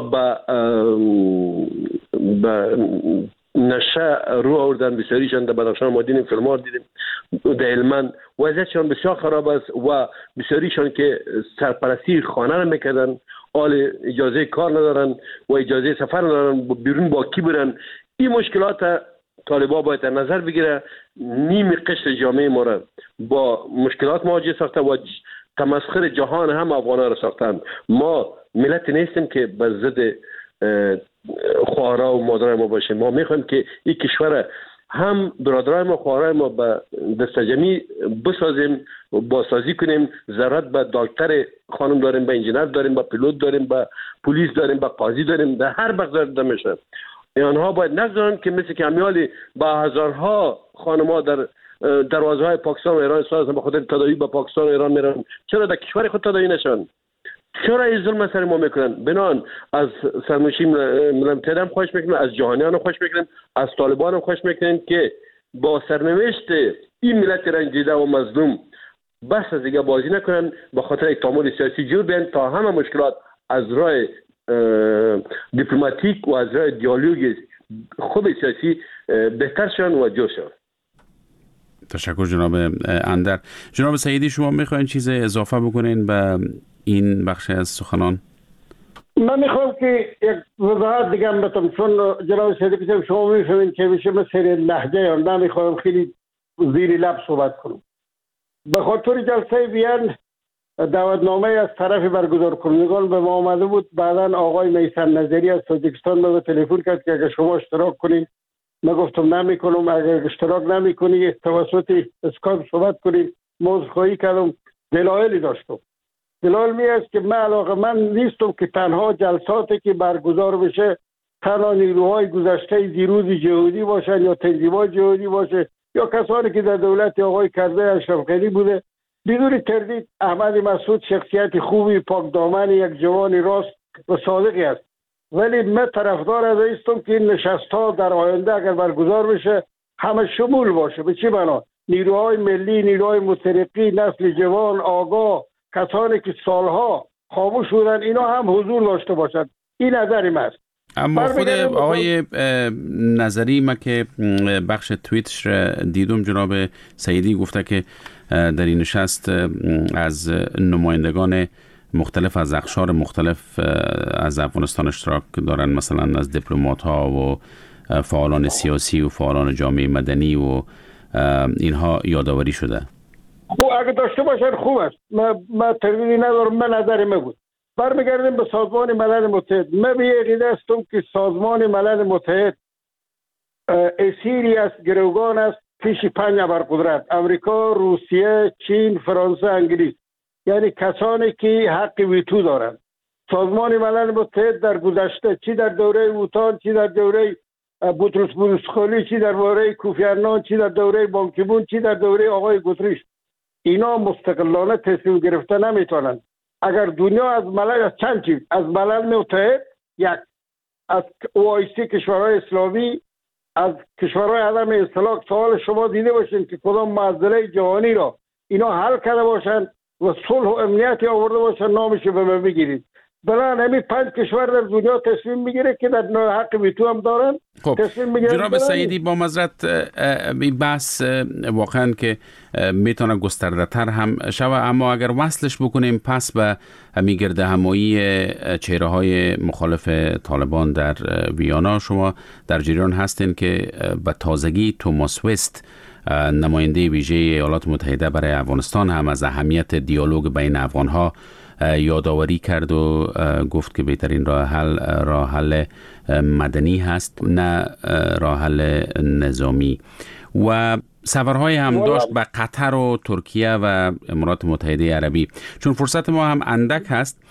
به نشه رو آوردن. بسیاریشان در بدخشان ما دیدیم، فیلم‌ها دیدیم، در هلمند وضعیتشان بسیار خراب است و بسیاریشان که سرپرستی خانه را میکردن حال اجازه کار ندارن و اجازه سفر ندارن، بیرون با کی برن. این مشکلات طالبان باید در نظر بگیره. نیم قشر جامعه ما را با مشکلات مواجه ساخته و تمسخر جهان هم افغان‌ها را ساختند. ما ملت نیستیم که بر ضد خواهرها و مادرای ما باشیم. ما میخوایم که این کشور هم برادرای ما خواهرای ما به دست جمعی بسازیم و بازسازی کنیم. ضرورت به دکتر خانم داریم، به انجینر داریم، به پیلوت داریم، به پلیس داریم، به قاضی داریم، در هر بخش میشه. آنها باید نگذارن که مثل که امیالی با هزارها خانم‌ها در دروازه‌های پاکستان و ایران سازن به خاطر تداوی به پاکستان و ایران میرن. چرا در کشور خود تداوی نشن؟ چرا این ظلم سر ما میکنن؟ بنان از سرمنشی ملل متحد هم خواهش میکنیم، از جهانیان هم خواهش میکنیم، از طالبان هم خواهش میکنیم که با سرنوشت این ملت رنجیده و مظلوم بس از دیگه بازی نکنن، به خاطر یک تعامل سیاسی جور بیان تا همه مشکلات از راه دیپلماتیک و از راه دیالوگ خوب سیاسی بهتر شون و جور شون. تشکر جناب اندر. جناب سعیدی، شما میخواین چیز اضافه بکنین به این بخش از سخنان؟ من میخوام که یک وضاحت دیگه هم بتم، چون جناب سعیدی که شما میفهمین که میشه مثل لهجه یا نمیخوام خیلی زیر لب صحبت کنم. به خاطر جلسه بیان دعوتنامه از طرف برگزار کنندگان به ما آمده بود. بعدا آقای میثم نظری از تاجیکستان به تلفن کرد که اگر شما اشتراک کنید. من گفتم نمیکنم. اگر اشتراک نمیکنی توسط اسکایپ صحبت کنید. عذرخواهی کردم. دلایلی داشتم. دلایل می است که من علاقه‌مند نیستم که تنها جلساتی که برگزار بشه تنها نیروهای گذشته دیروز جهودی باشن یا تنظیمات جهودی باشه یا کسانی که در دولت آقای کرزی اشرف غنی بوده. بدون تردید احمد مسعود شخصیت خوبی، پاک دامن، یک جوان راست و صادقی است. ولی من طرفدار از هستم که این نشست‌ها در آینده اگر برگزار بشه همه شمول باشه. به چی معنا؟ نیروهای ملی، نیروهای مترقی، نسل جوان آگاه، کسانی که سالها خاموش بودن، اینا هم حضور داشته باشند. این نظر من است. اما خود آقای نظری ما که بخش توییتش دیدم جناب سیدی گفته که در این نشست از نمایندگان مختلف از اقشار مختلف از افغانستان اشتراک دارن، مثلا از دیپلمات ها و فعالان سیاسی و فعالان جامعه مدنی و اینها یادآوری شده. اگه داشته باشن خوب است، من تردیدی ندارم. من نظر من بود. برمیگردیم به سازمان ملل متحد. من به عقیده هستم که سازمان ملل متحد اسیری است، گروگان است پیش 5 ابرقدرت: امریکا، روسیه، چین، فرانسه، انگلیس، یعنی کسانی که حق ویتو دارند. سازمان ملل متحد در گذشته، چی در دوره اوتان، چی در دوره بوتروس بروسخولی، چی در دوره کوفی عنان، چی در دوره بان کی مون، چی در دوره آقای گوتریش، اینا مستقلانه تصمیم گرفته نمیتونن. اگر دنیا از ملل، از چند چیز، از ملل متحد، یک، از OIC کشورهای اسلامی، از کشورهای عدم اصطلاح، سوال شما دیده باشین که کدام معضله جهانی را اینا حل کرده باشن و صلح و امنیتی آورده باشن، نامش به من بگیرید. بلان همین 5 کشور در دنیا تصمیم میگیره که در حق ویتو هم دارن. خب جناب سیدی، با معذرت این بحث واقعا که میتونه گسترده تر هم شوه، اما اگر وصلش بکنیم پس به همین گرد همایی چهره های مخالف طالبان در ویانا، شما در جریان هستین که به تازگی توماس وست نماینده ویژه ایالات متحده برای افغانستان هم از اهمیت دیالوگ بین افغانها یادآوری کرد و گفت که بهترین راه حل مدنی هست، نه راه حل نظامی. و سفرهای هم داشت به قطر و ترکیه و امارات متحده عربی. چون فرصت ما هم اندک هست،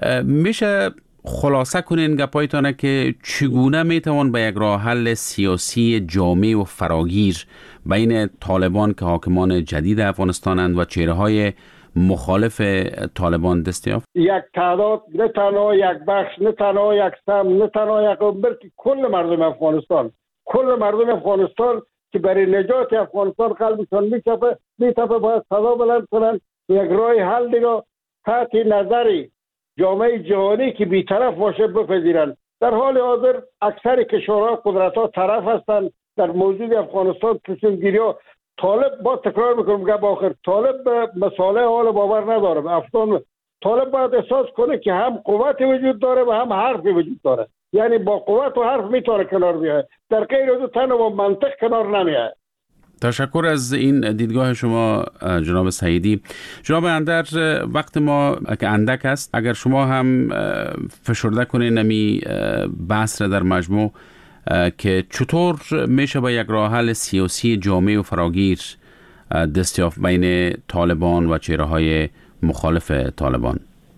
میشه خلاصه کنین گپایتانه که چگونه میتوان به یک راه حل سیاسی جامع و فراگیر بین طالبان که حاکمان جدید افغانستانند و چهره‌های مخالف طالبان دست یافت؟ یک تعداد، نه تنها یک بخش، نه تنها یک سم، نه تنها یک قوم، بلکه کل مردم افغانستان، کل مردم افغانستان که برای نجات افغانستان قلبشان میتپه باید صدا بلند کنند. یک راه حل دیگه تحت نظر جامعه جهانی که بی‌طرف باشه بپذیرند. در حال حاضر اکثر کشورها، قدرت‌ها طرف هستند در موضوع افغانستان. تصمیم گیری‌ها طالب، با تکرار میکنم گپ آخر، طالب به مسائل حال باور نداره. افغان طالب باید احساس کنه که هم قوت وجود داره و هم حرف وجود داره، یعنی با قوت و حرف میتونه کنار بیاد، در غیر از تن و منطق کنار نمیاد. تشکر از این دیدگاه شما جناب سیدی. جناب اندر، وقت ما که اندک است، اگر شما هم فشرده کنین نمی بحث را در مجموع که چطور میشه با یک راه حل سیاسی جامع و فراگیر دست یافت بین طالبان و چهره‌های مخالف طالبان.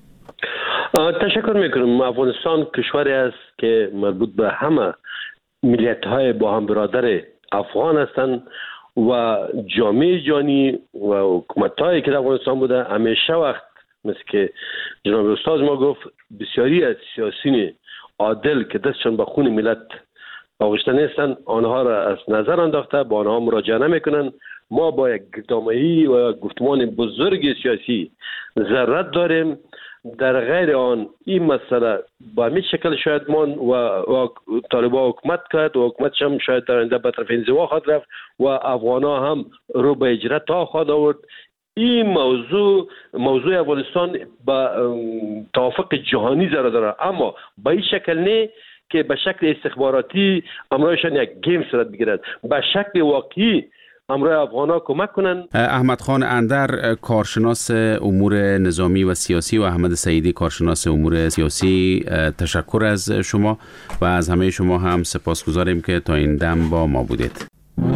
تشکر میکنم. افغانستان کشوری است که مربوط به همه ملیت‌های با هم برادر افغان هستند و جامعه جهانی و حکومت‌هایی که در افغانستان بوده همیشه وقت مثل که جناب استاد ما گفت، بسیاری از سیاسیون عادل که دستشان به خون ملت آغشته نیستن، آنها را از نظر انداخته، با آنها مراجعه نمیکنن. ما با یک گفتمانی و گفتمان بزرگ سیاسی ضرورت داریم. در غیر آن این مسئله با همین شکل شاید و طالبان حکومت کرد و حکومتش هم شاید در آینده به طرف انزوا خواهد رفت و افغان‌ها هم رو به اجرت تا خواهد آورد. این موضوع افغانستان با توافق جهانی ضرورت داره، اما با این شکل نه که به شکل استخباراتی امرایشان یک گیم صورت بگیرد، به شکل واقعی امرای افغان‌ها کمک کنند. احمد خان اندر، کارشناس امور نظامی و سیاسی، و احمد سیدی، کارشناس امور سیاسی، تشکر از شما و از همه شما هم سپاسگزاریم که تا این دم با ما بودید.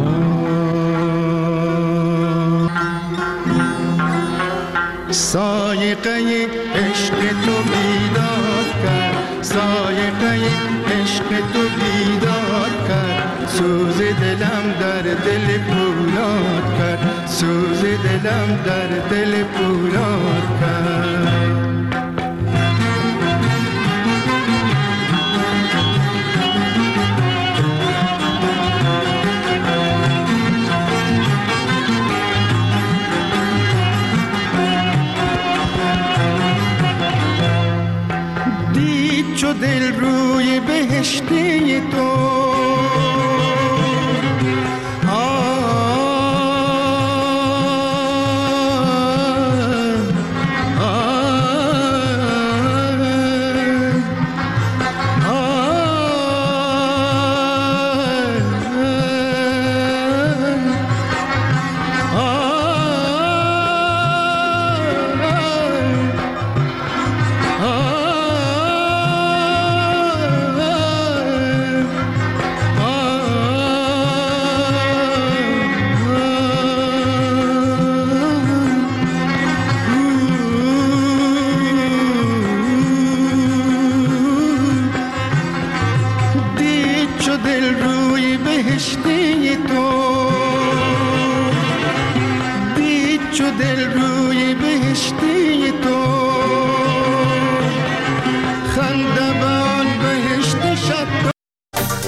سایقه عشق تو بیدار کرد، سایقه عشق تو بیدار کرد، سوز دلم در دل پولاد کرد، سوز دلم در دل پولاد کرد. چو دل روی بهشت دل روی بهشتی تو، دید چو دل روی بهشتی